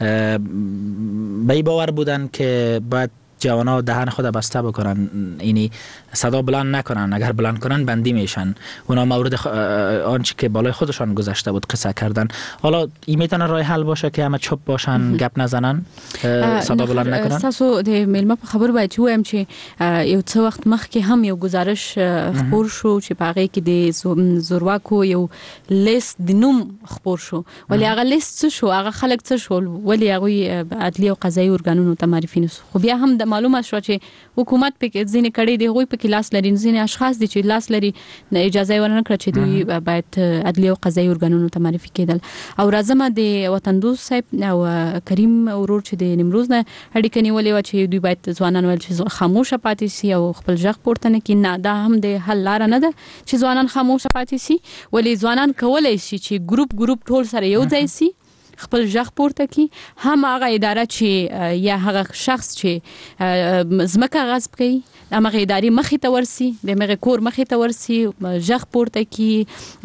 E: به این باور بودن که باید جوانا دهن خود بسته بکنن، اینی صدا بلند نکنن، اگر بلند کنن بندی میشن. اونا مورد خ... آنچه که بالای خودشان گذشته بود قصه کردن. حالا این میتونه راه حل باشه که همه چپ باشن، گپ نزنن، صدا بلند نکنن.
F: تاسو د میلمه په خبر باید چې وایم چې یو څه وخت مخکې هم یو گزارش خبر شو چې په هغه کې د زورواکو یو لیست د نوم خبر شو، ولی هغه لیست څه شو، هغه خلک څه شول، ولی هغه عدلی او قضایي ارګانونو ته معرفي نشو. خو بیا هم د معلومه شو چې حکومت په ځینې کړي دی، هغوی په کې لاس لري، ځینې اشخاص دي چې لاس لري، اجازه یې ورنکړه چې دوی باید عدلی او قضایي ارګانونو ته معرفي کېدل. او راځم د وطن دوست صاحب او کریم ورور چې د نیمروز نه اړیکه نیولې و چې دوی باید ځوانان ول چې خاموشه پاتې سي او خپل ځخ پورته نه کړي. نه، دا هم د حل لار نه ده چې ځوانان خاموشه پاتې سي، ولی ځوانان کولای شي چې ګروپ ګروپ ټول سره یو ځای سي، خپل ځخ پورته کی. هم هغه اداره چې یا هغه شخص چې زمکه غصب کوي، هغه ادارې مخې ته ورسي، د هغه کور مخې ته ورسي، ځخ پورته کی،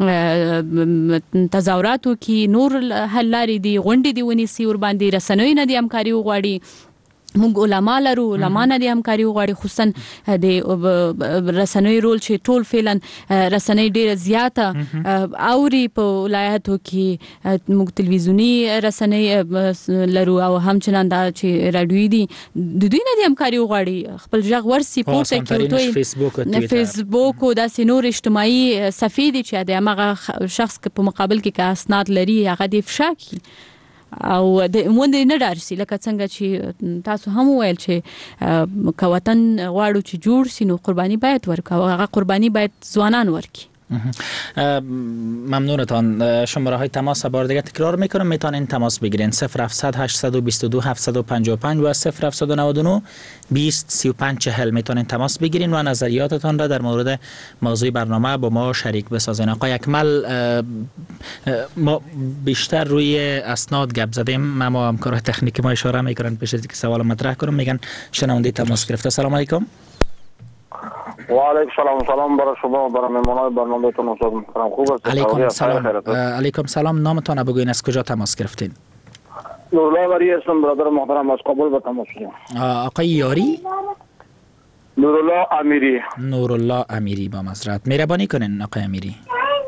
F: تظاهراتو کی، نور حل لارې دي، غونډې دي ونیسي، ور باندې رسنوي نه دي همکاري وغواړي، موږ علما لرو علما نه د همکاري غواړي خصوصا د رسنۍ رول چې ټول فعلا رسنۍ ډیره زیاته اوري په ولایتو کې موږ تلویزیونی رسنۍ لرو او همچنان دا چې رادیوي دي د دوی نه د همکاري غواړي خپل ژغ ورسي پورته کوي
E: فیسبوک او
F: فیسبوک او د سينور اجتماعي صفحې دي چې د هغه شخص په مقابل کې کا اسناد لري هغه د افشا کی او د مونږ نه دارسي لکه څنګه چې تاسو هم ویل چې کوتن غواړو چې جوړ سي نو قرباني باید ورکړو هغه قرباني باید ځوانان ورکړي.
E: ممنونتان. شماره های تماس بار دیگه تکرار میکنم میتونین تماس بگیرین صفر هفتصد هشتصد و بیست و دو هفتصد و پنجاه و پنج و صفر هفتصد و نود و نه بیست سی و پنج چهل میتونین تماس بگیرین و نظریاتتان را در مورد موضوع برنامه با ما شریک بسازین. آقای اکمل ما بیشتر روی اسناد گپ زدیم ما همکارای تکنیکی ما اشاره میکنن پیش از اینکه سوال مطرح کنم میگن شنونده تماس گرفته. سلام علیکم.
J: و علیکم سلام سلام برای شما و برای مهمانان برنامه‌تون استاد محترم خوب است.
E: علیکم سلام. علیکم سلام. نامتان بگوین از کجا تماس گرفتین؟
J: نورالله وری هستم برادر محترم از کابل به تماس گرفتم.
E: آقای یاری؟
J: نورالله امیری.
E: نورالله امیری با معذرت. مهربانی کنین آقای امیری.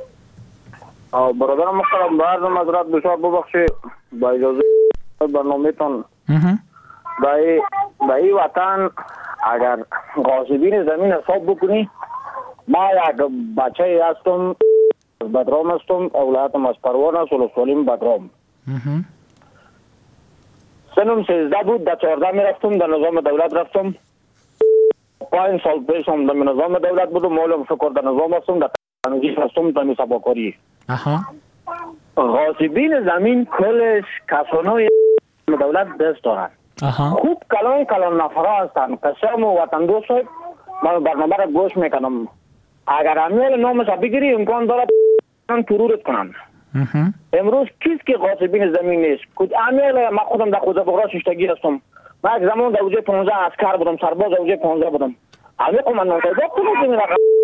J: برادر محترم بعد معذرت بسیار ببخشید با اجازه برنامه‌تون بای بای وطن اگر غاصبین زمین حساب بکنی ما یک بچه هستم بدرام هستم اولادم از پروان است ولسوالیم بدرام سنم سیزده بود در چهارده می رفتم در نظام دولت رفتم پنج سال پیش هم در نظام دولت بودم مولم شکر در نظام هستم در تنگیش هستم در سباکاری غاصبین زمین کلش کسانای دولت دست دارن خوب کلان کلان نفره هستن قسم و وطن دوست من برنامه را گوش میکنم اگر امیل نامش بگیری امکان دارد ترورت کنن امروز کیست که غاصبین زمین نیست امیل من خودم در خوزه بغرا ششتگی هستم من یک زمان در اوجه پانزده اسکر بودم سرباز در اوجه پانزده بودم امیل من نمتایده کنم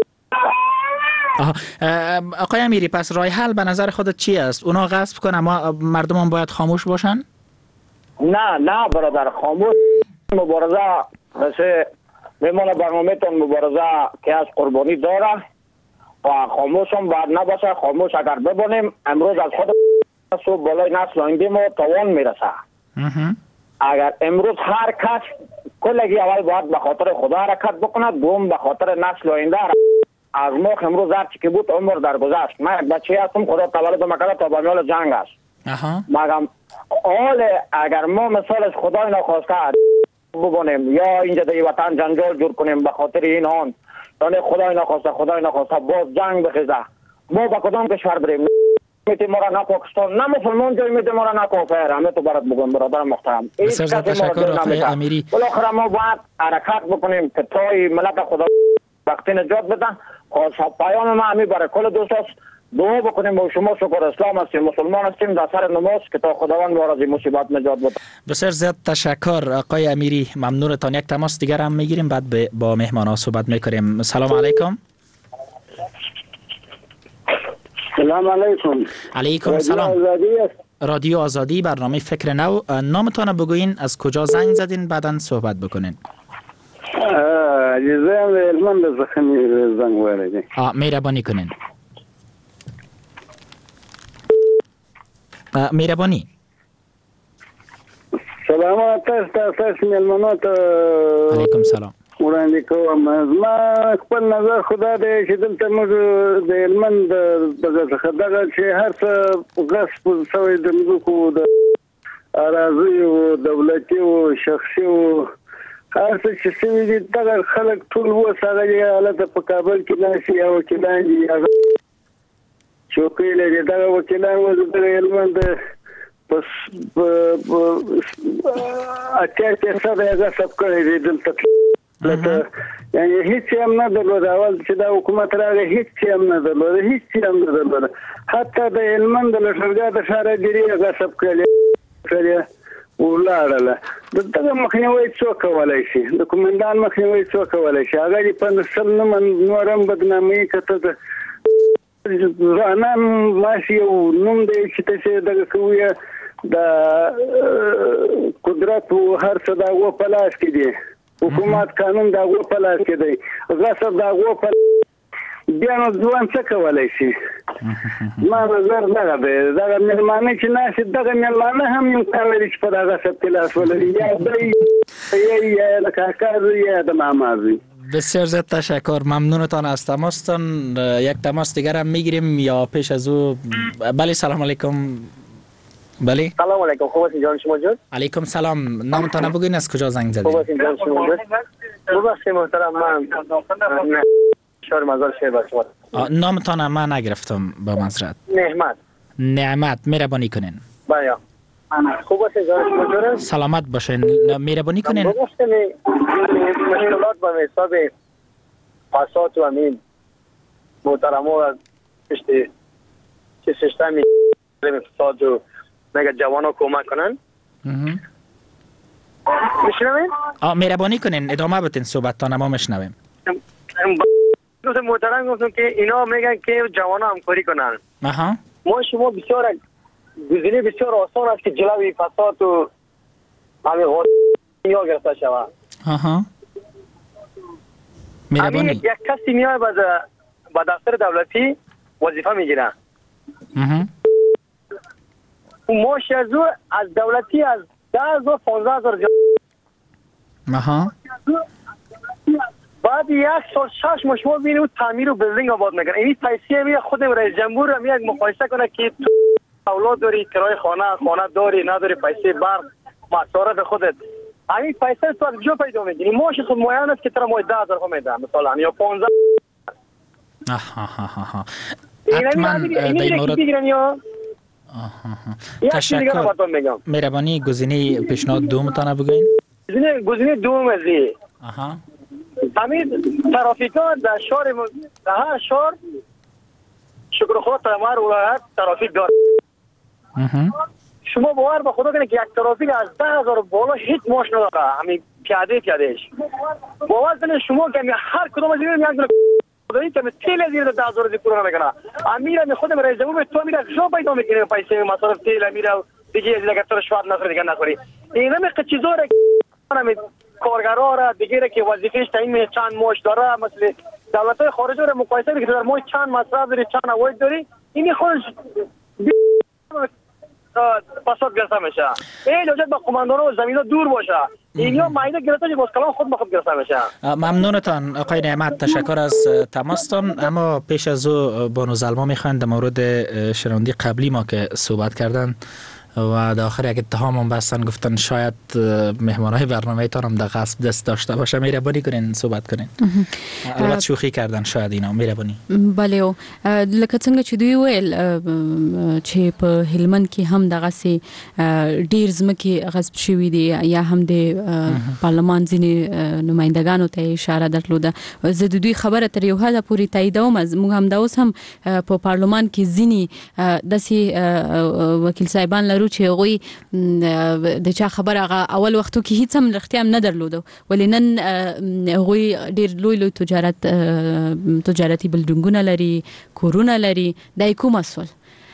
E: آقای امیری پس رای حل به نظر خودت چی است؟ اونا غصب کنن ما مردمان باید خاموش باشن؟
J: نه نه برادر خاموش مبارزه مثل میمونه برنامه‌تون مبارزه که از قربانی داره و خاموش هم باید نباشه خاموش اگر ببونیم امروز از خود صبح بالای نسل آینده ما توان میرسه اگر امروز هر کس کلگی اول باید به خاطر خدا حرکت بکنه دوم به خاطر نسل آینده از ما امروز هر چی که بود عمر در گذشت من یک بچه هستم خدا تولد مکرد تا بمیال جنگ است مگم حال اگر ما مثالش خدای نخواسته ببونیم یا اینجا در وطن جنجال جور کنیم به خاطر این آن یعنی خدای نخواسته خدای نخواسته باز جنگ بخیزه ما با کدام کشور بریم میتی ما را نه پاکستان نه مسلمان جای میتی ما را نه کافر همه تو برات بگم برادر محترم
E: بسیار تشکر آقای امیری
J: بالاخره ما باید حرکت بکنیم که تای ملت خدا وقتی نجات بدن پیام ما همی برای کل دوستاست دعا بکنیم با شما شکر اسلام هستیم مسلمان هستیم در سر نماز که تا خداوند ما را از این مصیبت نجات بده.
E: بسیار زیاد تشکر آقای امیری ممنونتان. یک تماس دیگر هم میگیریم بعد با مهمانا صحبت میکنیم. سلام علیکم.
J: سلام علیکم.
E: علیکم سلام. رادیو آزادی برنامه فکر نو. نامتان بگوین از کجا زنگ زدین بعداً صحبت بکنین.
J: عزیزم هلمند زخمی زنگ وردی.
E: آ مهربانی کنین. مهربانی.
J: سلامات است اساس ملمنات.
E: علیکم سلام.
J: وړاندې کوم ما خپل نظر خدا دې چې دلته موږ د هلمند دغه دغه چې هر څه غصب شوی د مځکو د اراضي او دولتي او شخصي او هر څه چې شوي دي دغه خلک ټول وسره حالت په کابل کې ناشي او وکیلان دي چوکۍ لري دغه وکیلان و د هلمند پس اته ته سره هغه سب کړی دي دلته لکه یعنی هیڅ هم نه درلود اول چې دا حکومت راغی هیڅ هم نه درلود هیڅ هم نه درلود حتی د هلمند د لښکرګاه د ښاراګیري هغه سب کړی ولاړله دغه مخنیوي څوک کولای شي د کومندان مخنیوي څوک کولای شي هغه په نسل نه نورم بدنامي کته ځانان ماشي او نوم دې چې ته دغه کوی
K: د قدرت او هر څه دا و په لاس کې دي حکومت قانون دا و په لاس کې دی غصب دا و په بیا نو ځوان څه کولای شي ما نظر دغه دی دغه مېلمانه چې ناشي دغه مېلمانه هم امکان لري چې په دغه غصب کې لاس ولري یا دی یا د کاکا یا د ماما دی.
E: بسیار زیاد تشکر، ممنونتان از تماستان. یک تماس دیگر هم میگیریم یا پیش از او؟ بله سلام علیکم. بله
L: سلام علیکم، خوب هستین جان شما جان؟
E: علیکم سلام، نامتان بگوین از کجا زنگ زدید؟
L: خوب هستین جان شما جان؟ ببخشید محترم من شهر مزار شهر با شما.
E: نامتان من نگرفتم با معذرت.
L: نعمت.
E: نعمت، مهربانی کنین.
L: بله خوب هستین جان شما جان؟
E: سلامت باشین، مهربانی کنین.
L: ببخشید مشکلات با حساب پاسات و امین محترم و پشتی چه سیستمی اقتصاد و مگه جوان ها کمک کنن. میشنوین؟
E: آه مهربانی کنین ادامه بتین صحبت تا ما میشنویم.
L: دوست محترم گفتم که اینا میگن که جوان ها همکاری کنن.
E: آها.
L: ما شما بسیار گزینه بسیار آسان است که جلوی فساد و همین غلطی‌ها گرفته شود.
E: آها. مهربانی.
L: یک کسی میاد با دفتر دولتی وظیفه میگیره.
E: آها.
L: ماش از از دولتی از ده هزار پانزده هزار
E: آها.
L: بعد یک سال شش ماه شما ببینید تعمیر و بیلدینگ آباد میکنه. این پیسه می خود رئیس جمهور هم یک مقایسه کنه که اولاد داری، کرایه خانه خانه داری نداری، پیسه برق مصارف خودت، همین پیسه تو از کجا پیدا میگیری؟ ماش خود معین است که ترا ماه ده هزار میده مثلا یا پانزده.
E: آها ها ها ها.
L: حتما در این مورد
E: تشکر. مهربانی گزینه پیشنهاد دوم تانه بگوین.
L: گزینه گزینه دوم ازی.
E: آها.
L: همین ترافیکان در شهر در هر شهر شکرخواه تمام ولایت ترافیک داره. شما باور به خدا کنید که یک ترافیک از ده هزار بالا هیچ ماش نداره. همین پیاده پیادهش. باور کنید شما که هر کدوم از این یک دایی که تیل زیر ده هزار روزی پورا نمیکنه. امیر می خودم رئیس جمهور تو میره جو پیدا میکنه پیسه مصرف تیل میره دیگه از لگت رشوت نخوری دیگه نخوری. اینا می چیزا را همین کارگرا را دیگه که وظیفهش تعیین می چند ماش داره مثلا دولت‌های خارجی را مقایسه میکنه در ماه چند مصرف داری چند عواید داری این خودش پاسات گرفته میشه. این حاجت با قماندان‌ها و زمینا دور باشه. اینیا مایده گرفته که باز کلام خود به خود گرفته میشه.
E: ممنونتان آقای نعمت، تشکر از تماستان. اما پیش از او بانو زلما میخواین در مورد شنوندی قبلی ما که صحبت کردن و در آخر یک اتهام هم بستن گفتن شاید مهمانای برنامه تان هم در غصب دست داشته باشه. مهربانی کنین صحبت کنین. البته شوخی کردن شاید اینا. مهربانی.
F: بله او لکه څنګه چې دوی ویل چې په هلمند کې هم دغه سي ډیر ځمکې غصب شوې دي یا هم د پارلمان ځینې نمائندګانو ته اشاره درلوده. زه د دوی خبره تر یو حده پورې تاییدوم. موږ هم دا اوس هم په پارلمان کې ځینې داسې وکیل صاحبان لرو چې هغوی د چا خبره اول وختو کې هیڅ هم رښتیا هم نه درلوده ولې نن هغوی ډېر لوی لوی تجارت تجارتي بلډینګونه لري، کورونه لري. دا کوم اصل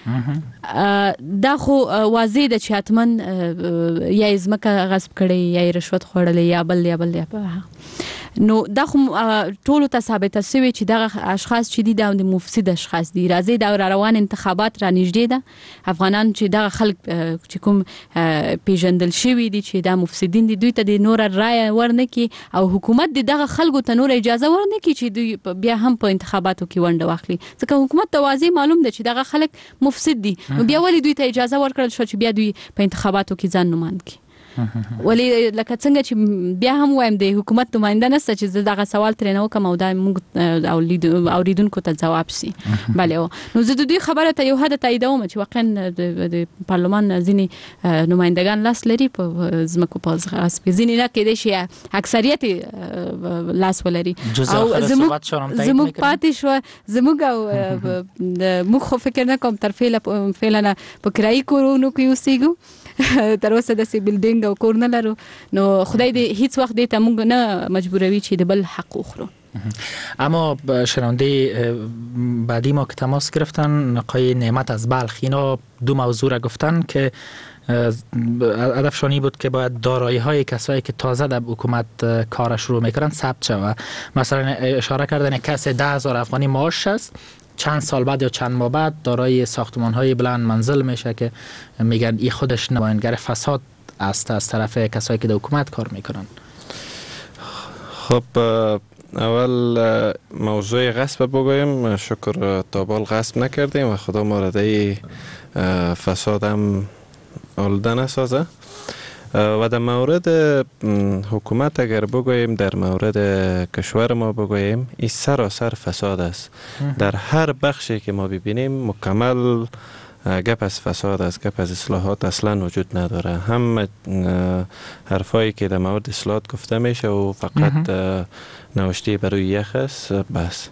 F: دا خو واضح ده چې حتمن یا ځمکه غصب کړي یا رشوت خوړلې یا بل یا بل یا نو دا خو ټولو ته ثابته شوې چې دغه اشخاص چې دي د مفسد اشخاص دي. راځي دا روان انتخابات را نږدې ده. افغانان چې دغه خلک چې کوم پیژندل شوي دي چې دا مفسدین دي دوی ته د نور رای ورنکي او حکومت دغه خلکو ته نور اجازه ورنکي چې دوی بیا هم په انتخاباتو کې ونډه واخلي. ځکه حکومت ته واضح معلوم ده چې دغه خلک مفسد دي. نو بیا ولې دوی ته اجازه ورکړل شو چې بیا دوی په انتخاباتو کې ځان نوماند کړي؟ ولی لکه څنګه چې بیا هم وایم د حکومت نماینده نشته چې دغه سوال ترې نه وکم او دا موږ اوریدونکو ته جواب شي. بله نو زه د دوی خبره ته یو حد تاییدوم چې واقعا د پارلمان ځینې نمایندګان لاس لري په ځمکو په غصب کې، ځینې نه کېدای شي اکثریت لاس ولري او زموږ پاتې شو زموږ موږ خو فکر نه کوم تر فعلا په کرایي کورونو کې اوسېږو تر اوسه د سی بلډینګ او کور نه لرو. نو خدای دې هیڅ وخت دې ته موږ نه مجبوروي چې د بل حق وخورو.
E: اما شنونده بعدی ما که تماس گرفتن آقای نعمت از بلخ، اینا دو موضوع را گفتن که هدفشانی بود که باید دارایی های کسایی که تازه در حکومت کار شروع میکنن ثبت شود. مثلا اشاره کردن کسی ده هزار افغانی معاش است، چند سال بعد یا چند ماه بعد دارای ساختمان های بلند منزل میشه که میگن این خودش نمایانگر فساد است از طرف کسایی که در حکومت کار میکنن.
G: خب اول موضوع غصب بگویم. شکر تابال غصب نکردیم و خدا مورده فساد هم آلوده نسازه. و در مورد حکومت اگر بگوییم، در مورد کشور ما بگوییم، این سراسر فساد است. در هر بخشی که ما ببینیم مکمل گپ از فساد است، گپ از اصلاحات اصلا وجود نداره. هم حرفایی که در مورد اصلاحات گفته میشه و فقط نوشته برای یخ است بس.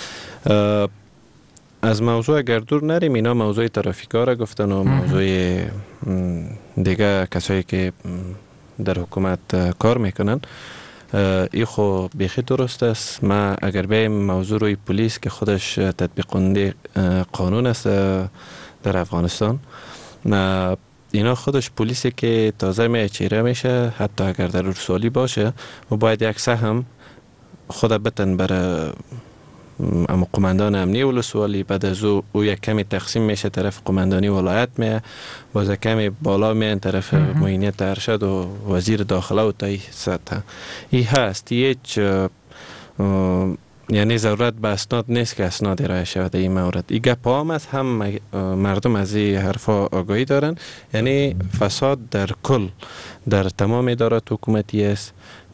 G: از موضوع اگر دور نریم، اینا موضوع ترافیکا را گفتن و موضوع دیگه کسایی که در حکومت کار میکنن. ای خو بیخی درست است. ما اگر بیم موضوع روی پلیس که خودش تطبیق کننده قانون است در افغانستان، اینا خودش پلیسی که تازه می چیره میشه، حتی اگر در ولسوالی باشه و باید یک سهم خود بتن برای اما قماندان امنی ولسوالی، بعد از او او یک کمی تقسیم میشه طرف قماندانی ولایت میه، باز کمی بالا میان طرف معینیت ارشد و وزیر داخله و تایی سطح. ای هست هیچ یعنی ضرورت به اسناد نیست که اسناد ارائه شود. این مورد ای گپ هم است، هم مردم از این حرفا آگاهی دارن. یعنی فساد در کل در تمام ادارات حکومتی است.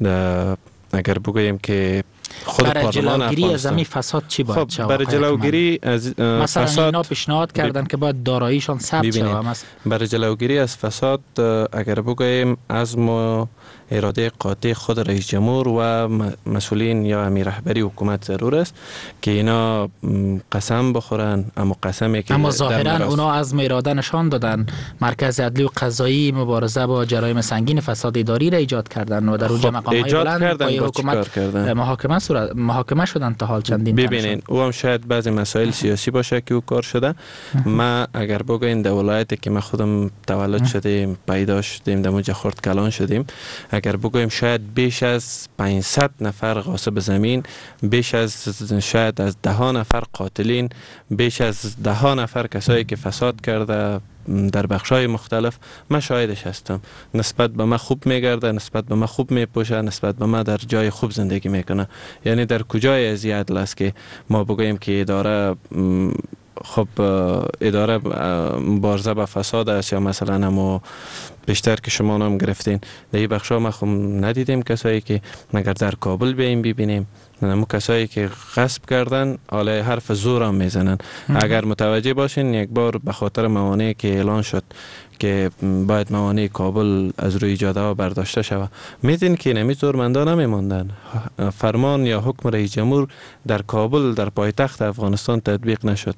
G: اگر بگوییم که خود
E: برای جلوگیری از همین فساد چی باید
G: شود؟ برای جلوگیری از
E: مثلا
G: فساد
E: اینا پیشنهاد کردن که باید داراییشان ثبت شود.
G: برای جلوگیری از فساد اگر بگوییم عزم و اراده قاطع خود رئیس جمهور و مسئولین یا امیر رهبری حکومت ضرور است که اینا قسم بخورن. اما قسمی که
E: اما ظاهرا اونا عزم اراده نشان دادن. مرکز عدلی و قضایی مبارزه با جرایم سنگین فساد اداری را ایجاد کردن و در اونجا مقام‌های بلند پای حکومت محاکمه صورت محاکمه شدن تا حال چندین.
G: ببینین او هم شاید بعضی مسائل سیاسی باشه که او کار شده. ما اگر بگوین در ولایتی که ما خودم تولد شدیم، پیدا شدیم، در اونجا خرد کلان شدیم، اگر بگویم شاید بیش از پانصد نفر غاصب زمین، بیش از شاید از ده ها نفر قاتلین، بیش از ده ها نفر کسایی که فساد کرده در بخشای مختلف، من شاهدش هستم. نسبت به من خوب میگرده، نسبت به من خوب میپوشه، نسبت به من در جای خوب زندگی میکنه. یعنی در کجای از عدل است که ما بگوییم که اداره خب اداره مبارزه با فساد است، یا مثلا همو بیشتر که شما نام گرفتین در این بخشا ما خب ندیدیم کسایی که مگر در کابل بیم ببینیم. نمو کسایی که غصب کردن حالا حرف زور هم میزنن. اگر متوجه باشین یک بار به خاطر موانعی که اعلان شد که باید موانع کابل از روی جاده ها برداشته شود، میدین که نمی زورمندان نمیماندن. فرمان یا حکم رئیس جمهور در کابل در پایتخت افغانستان تطبیق نشد.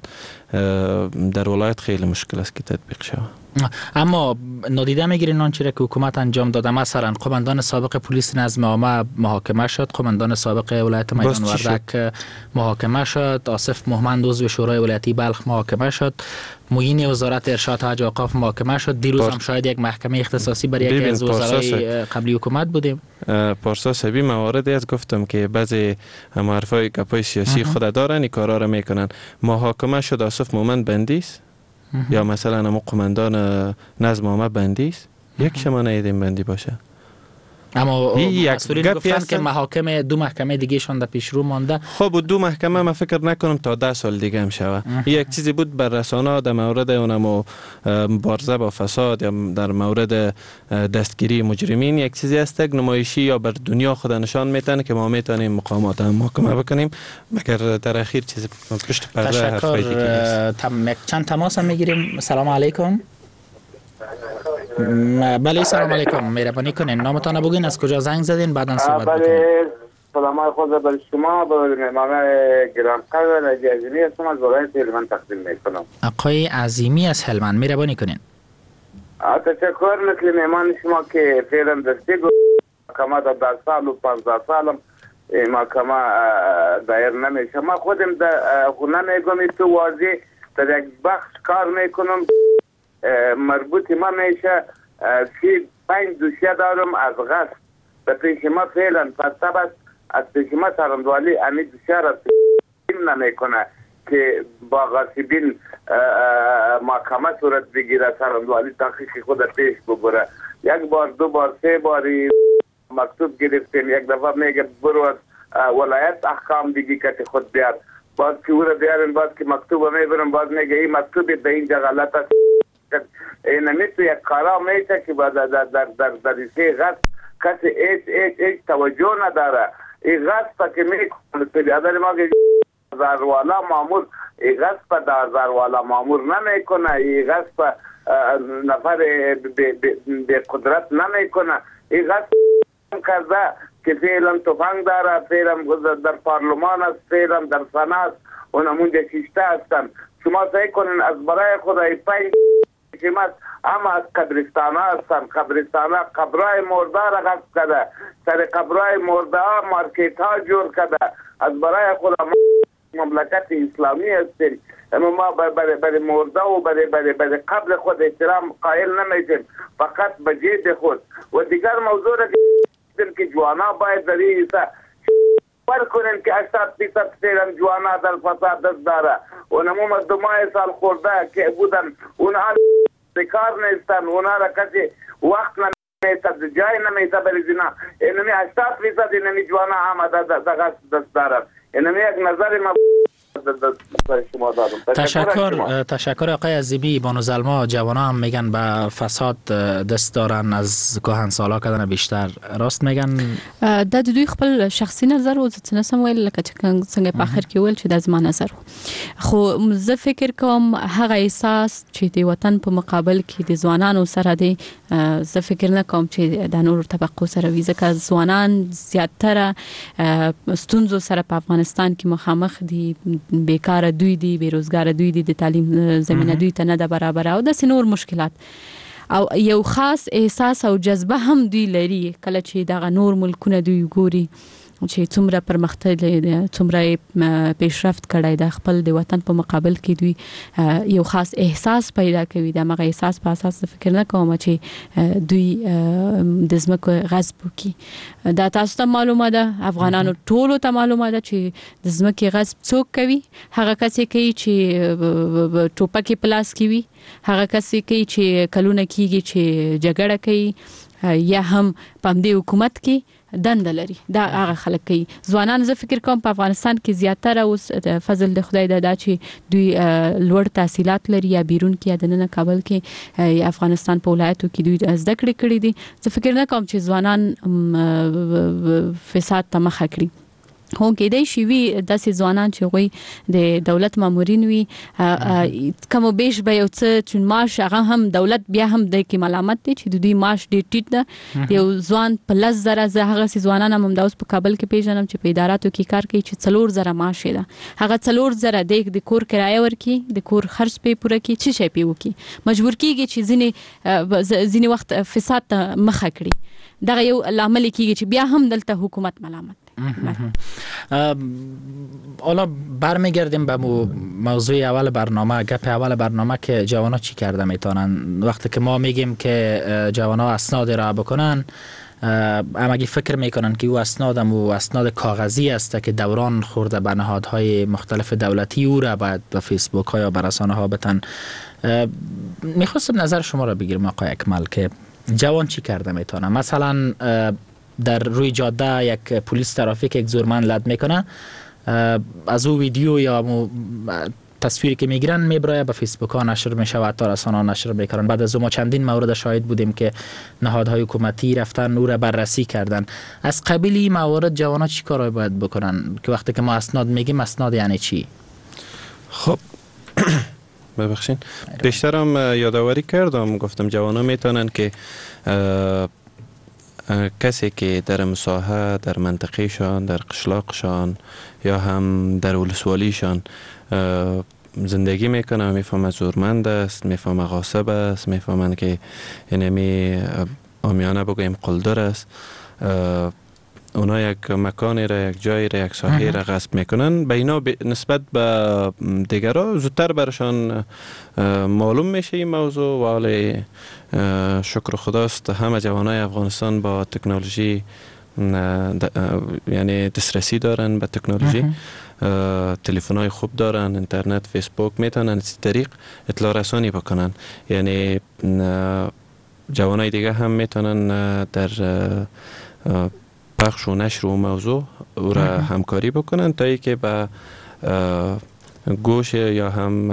G: در ولایت خیلی مشکل است که تطبیق شود.
E: اما نادیده میگیرین آنچه که حکومت انجام داده. مثلا قماندان سابق پلیس نظم عامه محاکمه شد، قماندان سابق ولایت میدان وردک محاکمه شد، آصف محمد عضو شورای ولایتی بلخ محاکمه شد، معین وزارت ارشاد حج اوقاف محاکمه شد. دیروز هم شاید یک محکمه اختصاصی برای یکی از وزرای قبلی حکومت بودیم.
G: پارسا سبی مواردی از گفتم که بعضی هم حرفای گپای سیاسی خود دارن این کارا رو میکنن. محاکمه شد آصف محمد بندیست یا مثلا همون قماندان نظم عامه بندی است. یک شما نیدیم بندی باشه.
E: اما مسئولین گفتن که محاکم دو محکمه دیگه شون در پیش رو مانده.
G: خب دو محکمه ما فکر نکنم تا ده سال دیگه هم شوه. یک چیزی بود بر رسانه در مورد اونمو مبارزه با فساد یا در مورد دستگیری مجرمین یک چیزی است که نمایشی یا بر دنیا خود نشان میتن که ما میتونیم مقامات هم محاکمه بکنیم، مگر در اخیر چیزی پشت پرده حرفای دیگه است.
E: چند تماس هم میگیریم. سلام علیکم. بله سلام علیکم، مهربانی کنین نامتان بگین، از کجا زنگ زدین، بعداً صحبت بکنیم.
M: بله سلام خود بر شما، به مهمان گرانقدر عزیمی هستم، از ولایت هلمند تقدیم میکنم.
E: آقای عظیمی از هلمند، مهربانی کنین.
M: تشکر. مثل مهمان شما که فعلا دستی گفت محکمه در ده سال و پانزده سالم محکمه دایر نمیشه. ما خودم در خونه میگم تو واضح در یک بخش کار میکنم مربوط ما میشه سی پنج دوسیه دارم از غصب به پیش ما فعلا پس از پیش ما سرندوالی امی دوسیه را تیم نمیکنه که با غاصبین محکمه صورت بگیره، سرندوالی تحقیق خود پیش ببره. یک بار دو بار سه باری مکتوب گرفتیم، یک دفعه میگه برو از ولایت احکام دیگی که خود بیار، باز که او را بیارن، باز که مکتوب میبرن، باز میگه این مکتوب به اینجا غلط است. این نمیتو یک کارا میشه که در در در در در سی غصب کسی ایچ ایچ ایچ توجه نداره. این غصب که میکنه پیادر ما که زاروالا مامور، این غصب در زاروالا مامور نمیکنه، این غصب نفر به قدرت نمیکنه. این غصب کرده که فعلا تفنگ داره، فعلا در پارلمان است، فعلا در سنا است و نمونده شیشته هستن. شما سعی کنین از برای خدای پنج قیمت اما از قبرستان هستن، قبرستان ها قبرای مرده را غصب کرده، سر قبرای مرده ها مارکیت ها جور کرده. از برای خدا مملکت اسلامی هستیم، اما ما برای مرده و برای برای برای قبر خود احترام قائل نمیشیم، فقط به جیب خود. و دیگر موضوع را که جوانا باید در این پر کنن که هشتاد فیصد فعلا جوانا در فساد دست داره و نمو مردمای سال خورده که بودن اونا کار نیستن، اونا را کسی وقت نمیسد، جای نمیسد برای زنا. اینمی هشتاد فیصد اینمی جوانا آمده در دست دارن. اینمی یک نظر ما شما دارم.
E: تشکر تشکر آقای عزیبی. بانو زلما جوانا هم میگن به فساد دست دارن، از کهن سالا کردن بیشتر، راست میگن؟
F: د دوی خپل شخصي نظر او څه نسم ویل لکه څنګه په اخر کې ویل چې د زما نظر خو زه فکر کوم هغه احساس چې د وطن په مقابل کې د ځوانانو سره دی، زه فکر نه کوم چې د نور طبقو سره وي، ځکه ځوانان زیاتره ستونزو سره په افغانستان کې مخامخ دي، بیکار دوی دي، بیروزګار دوی دي، د تعلیم زمینه دوی ته نه ده برابر او د نور مشکلات او یو خاص احساس او جذبه هم دوی لري کله چې دغه نور ملکونه دوی ګوري چې څومره پرمختللي، څومره پیشرفت کړی د خپل د وطن په مقابل کې دوی یو خاص احساس پیدا کوي. د هغه احساس په اساس فکر نه کوم چې دوی د ځمکو غصب کوي. دا تاسو ته معلومه ده، افغانانو ټولو ته معلومه ده چې د ځمکې غصب څوک کوي. هغه کس کوي چې ټوپک پلاس کوي، هغه کس کوي چې کلونه کیږي چې جګړه کوي یا هم پم دی حکومت کې دند لري. دا هغه خلک کوي. ځوانان زه فکر کوم په افغانستان کې زیاتره اوس فضل د خدای د چې دوی لوړ تحصیلات لري یا بیرون کې یا د نن کابل کې افغانستان په ولایتو کې دوی زده کړې کړې دي. زه فکر نه کوم چې ځوانان فساد ته مخه کړي. هو کې دی شي وی داسې ځوانان چې غوي د دولت مامورین وي کوم بیش به یو څه چون معاش هغه هم دولت بیا هم د کې ملامت دي چې د دوی معاش ډیر ټیټ ده. یو ځوان په لس زره زه هغه سي ځوانان هم د اوس په کابل کې پیژنم چې په اداراتو کې کار کوي چې څلور زره معاش ده. هغه څلور زره د کور کرایه ورکي، د کور خرج په پوره کې چی شي پیوکي، مجبور کیږي چې ځینې ځینې وخت فساد ته مخه کړي. دا یو لامل کیږي چې بیا هم دلته حکومت ملامت.
E: حالا برمیگردیم به موضوع اول برنامه، گپ اول برنامه که جوانا چی کرده میتونن. وقتی که ما میگیم که جوانا اسناد را بکنن، همگی فکر میکنن که او اسناد هم و اسناد کاغذی است که دوران خورده به نهادهای مختلف دولتی، او را باید به فیسبوک ها یا به رسانه ها بتن. میخواستم نظر شما را بگیرم آقای اکمل که جوان چی کرده میتونه. مثلا در روی جاده یک پلیس ترافیک یک زورمند لد میکنه، از او ویدیو یا تصویری که میگیرن میبره به فیسبوک ها نشر میشه و تا رسانه ها نشر میکنن. بعد از ما چندین مورد شاهد بودیم که نهادهای حکومتی رفتن او را بررسی کردن. از قبیل این موارد جوانا چی کار باید بکنن که وقتی که ما اسناد میگیم اسناد یعنی چی؟
G: خب ببخشین بیشترم یادآوری کردم، گفتم جوانا میتونن که کسی که در مساحه در منطقهشان، در قشلاقشان یا هم در ولسوالیشان زندگی میکنه، میفهمه زورمند است، میفهمه غاصب است، میفهمن که اینمی آمیانه بگویم قلدر است، اونا یک مکانی را، یک جایی را، یک ساحه را غصب میکنن، به اینا نسبت به دیگرها زودتر برشان معلوم میشه این موضوع. ولی شکر خداست همه جوانای افغانستان با تکنولوژی یعنی دسترسی دارن به تکنولوژی، تلفن های خوب دارن، اینترنت، فیسبوک، میتونن از طریق اطلاع رسانی بکنن. یعنی جوانای دیگه هم میتونن در پخش و نشر و موضوع او را همکاری بکنن تا ای که به گوش یا هم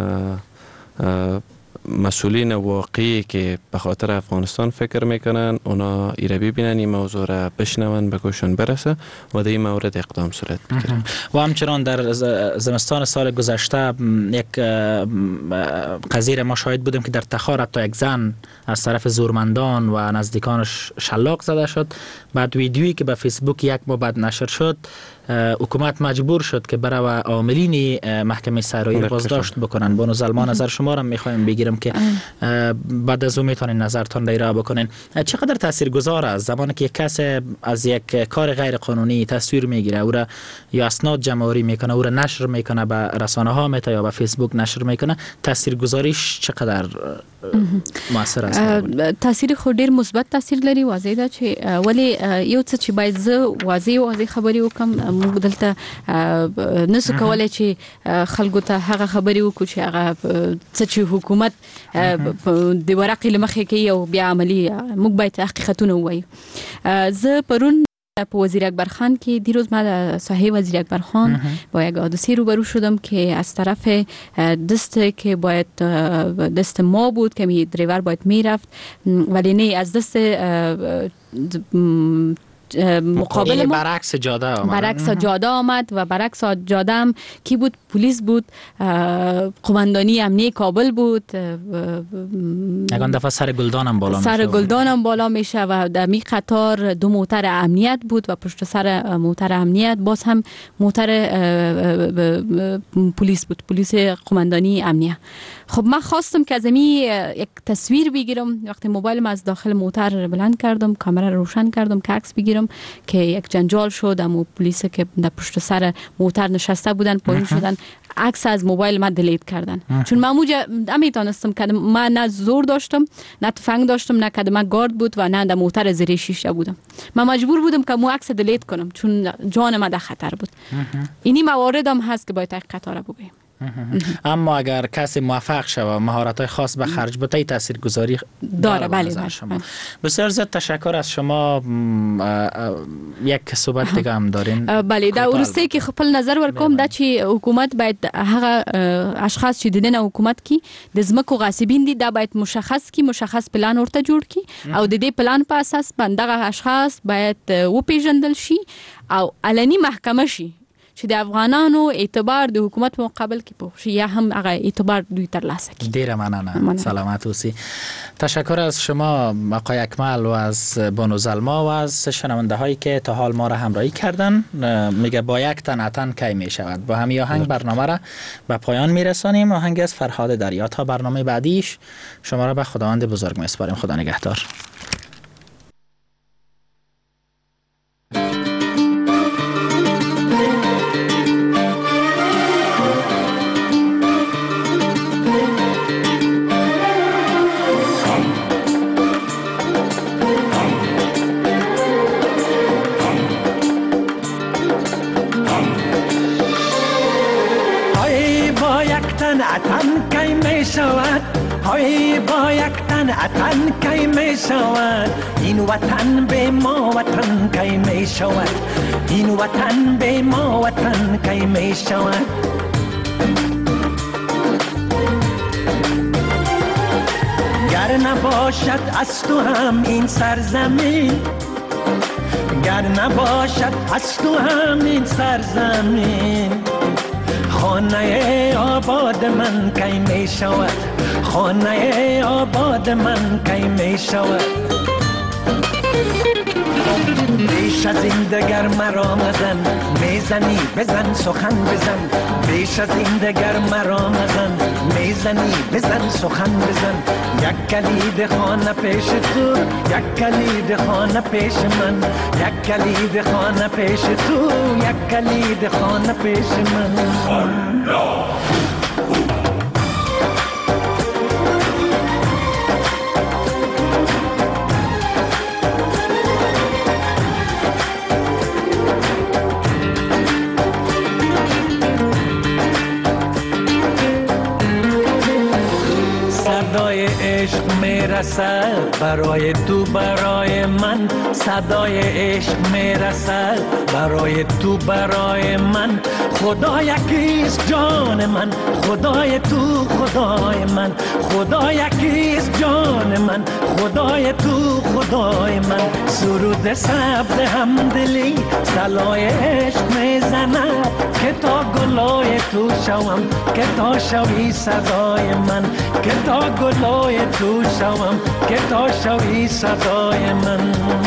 G: مسئولین واقعی که به خاطر افغانستان فکر میکنن اونا ایره ببینن این موضوع را بشنون، به گوشون برسه و در این مورد اقدام صورت بگیره.
E: و همچنان در زمستان سال گذشته یک قضیه ما شاهد بودیم که در تخار حتی یک زن از طرف زورمندان و نزدیکانش شلاق زده شد. بعد ویدیویی که به فیسبوک یک ماه بعد نشر شد، حکومت مجبور شد که برای عاملین محکمه صحرایی بازداشت بکنن. بانو زلما نظر شما را میخوایم بگیرم که بعد از اون میتونین نظرتان را بکنین. چقدر تاثیرگذار است زمانی که یک کس از یک کار غیر قانونی تصویر میگیره، او را یا اسناد جمع آوری میکنه، او را نشر میکنه، به رسانه ها میته یا به فیسبوک نشر میکنه، تاثیرگذاریش چقدر موثر است؟
F: تاثیر خو ډیر مثبت تاثیر لري، واضح ده چې ولی یو څه چې باید زه واضح واضح خبرې وکم. موږ دلته نسو کولای چې خلکو ته هغه خبرې وکړو چې هغه څه چې حکومت د ورقې له مخې کوي او بیا عملي. موږ باید حقیقتونه ووایو. زه پرون په وزیر اکبر خان کې دیروز ما د ساحه وزیر اکبر خان با یک حادثه روبرو شدم که از طرف دست که باید دست ما بود که می دریور باید میرفت ولی نه از دست مقابل
E: برعکس جاده آمد.
F: برعکس جاده آمد و برعکس جاده هم کی بود؟ پلیس بود، قماندانی امنیه کابل بود.
E: یگان دفعه سر گلدان هم بالا
F: سر گلدان هم بالا میشه و در می قطار دو موتر امنیت بود و پشت سر موتر امنیت باز هم موتر پلیس بود، پلیس قماندانی امنیه. خب من خواستم که از امی یک تصویر بگیرم. وقتی موبایلم از داخل موتر بلند کردم، کامera روشن کردم که عکس بگیرم که یک جنجال شد. اما پلیس که در پشت سر موتر نشسته بودن پایین شدن، عکس از موبایل من دیلیت کردن. چون من موجه نمیتونستم که من نه زور داشتم، نه تفنگ داشتم، نه کدوم گارد بود و نه در موتر زیر شیشه بودم. من مجبور بودم که مو عکس دیلیت کنم چون جان من در خطر بود. اینی موارد هم هست که باید حقیقت را بگویم.
E: اما اگر کسی موفق شود و مهارت‌های خاص به خرج بده، تاثیرگذاری داره.
F: بله بله.
E: شما بسیار زیاد تشکر از شما. یک صحبت دیگه هم دارین؟
F: بله، دا ورسته که خپل نظر ورکوم دا چې حکومت باید هغه اشخاص چې دنه حکومت کی د زمکو غاصبین دي دا باید مشخص کی، مشخص پلان ورته جوړ کی او د دې پلان په اساس باندې اشخاص باید و پیژندل شي او علني محکمه شي چې د افغانانو اعتبار د حکومت په مقابل کې پوه یا هم هغه اعتبار دوی ترلاسه کړي.
E: ډیره مننه. سلامت اوسئ. تشکر از شما آقای اکمل و از بانو زلما و از شنونده هایی که تا حال ما را همراهی کردن. میگه با یک تن اتن کی می شود. با همین آهنگ برنامه را به پایان میرسانیم. آهنگ از فرهاد دریا. تا برنامه بعدیش شما را به خداوند بزرگ میسپاریم. خدا نگهدار.
N: اتن کی می شود، های با یک تن اتن کی می شود، این وطن به ما وطن کی می شود، این وطن به ما وطن کی می شود. گر نباشد از تو هم این سرزمین، گر نباشد از تو هم این سرزمین، خانه آباد من کی می شود، خانه آباد من کی می شود. بیش از این دگر مرا مزن، میزنی بزن سخن بزن. بیش از این دگر مرا مزن، میزنی بزن سخن بزن. یک کلید خانه پیش تو، یک کلید خانه پیش من. یک کلید خانه پیش تو، یک کلید خانه پیش من. صدای عشق میرسد برای تو برای من. صدای عشق میرسد برای تو برای من. خدا یکیست جان من، خدای تو خدای من. خدا یکیست جان من، خدای تو خدای من. سرود سبز همدلی صلای عشق میزند که تا گلای تو شوم، که تا شوی صدای من. که تا گلای تو شوم، که تا شوی صدای من.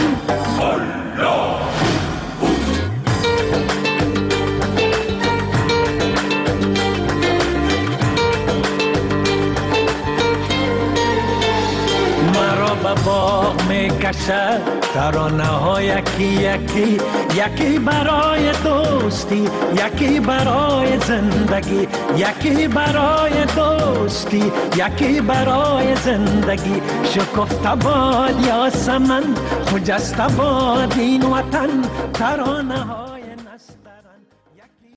N: مرا به باغ میکشد ترانه ها یکی یکی. یکی برای دوستی، یکی برای زندگی. یکی برای دوستی، یکی برای زندگی. شکفته باد یاسمن، خجسته باد این وطن. ترانه ها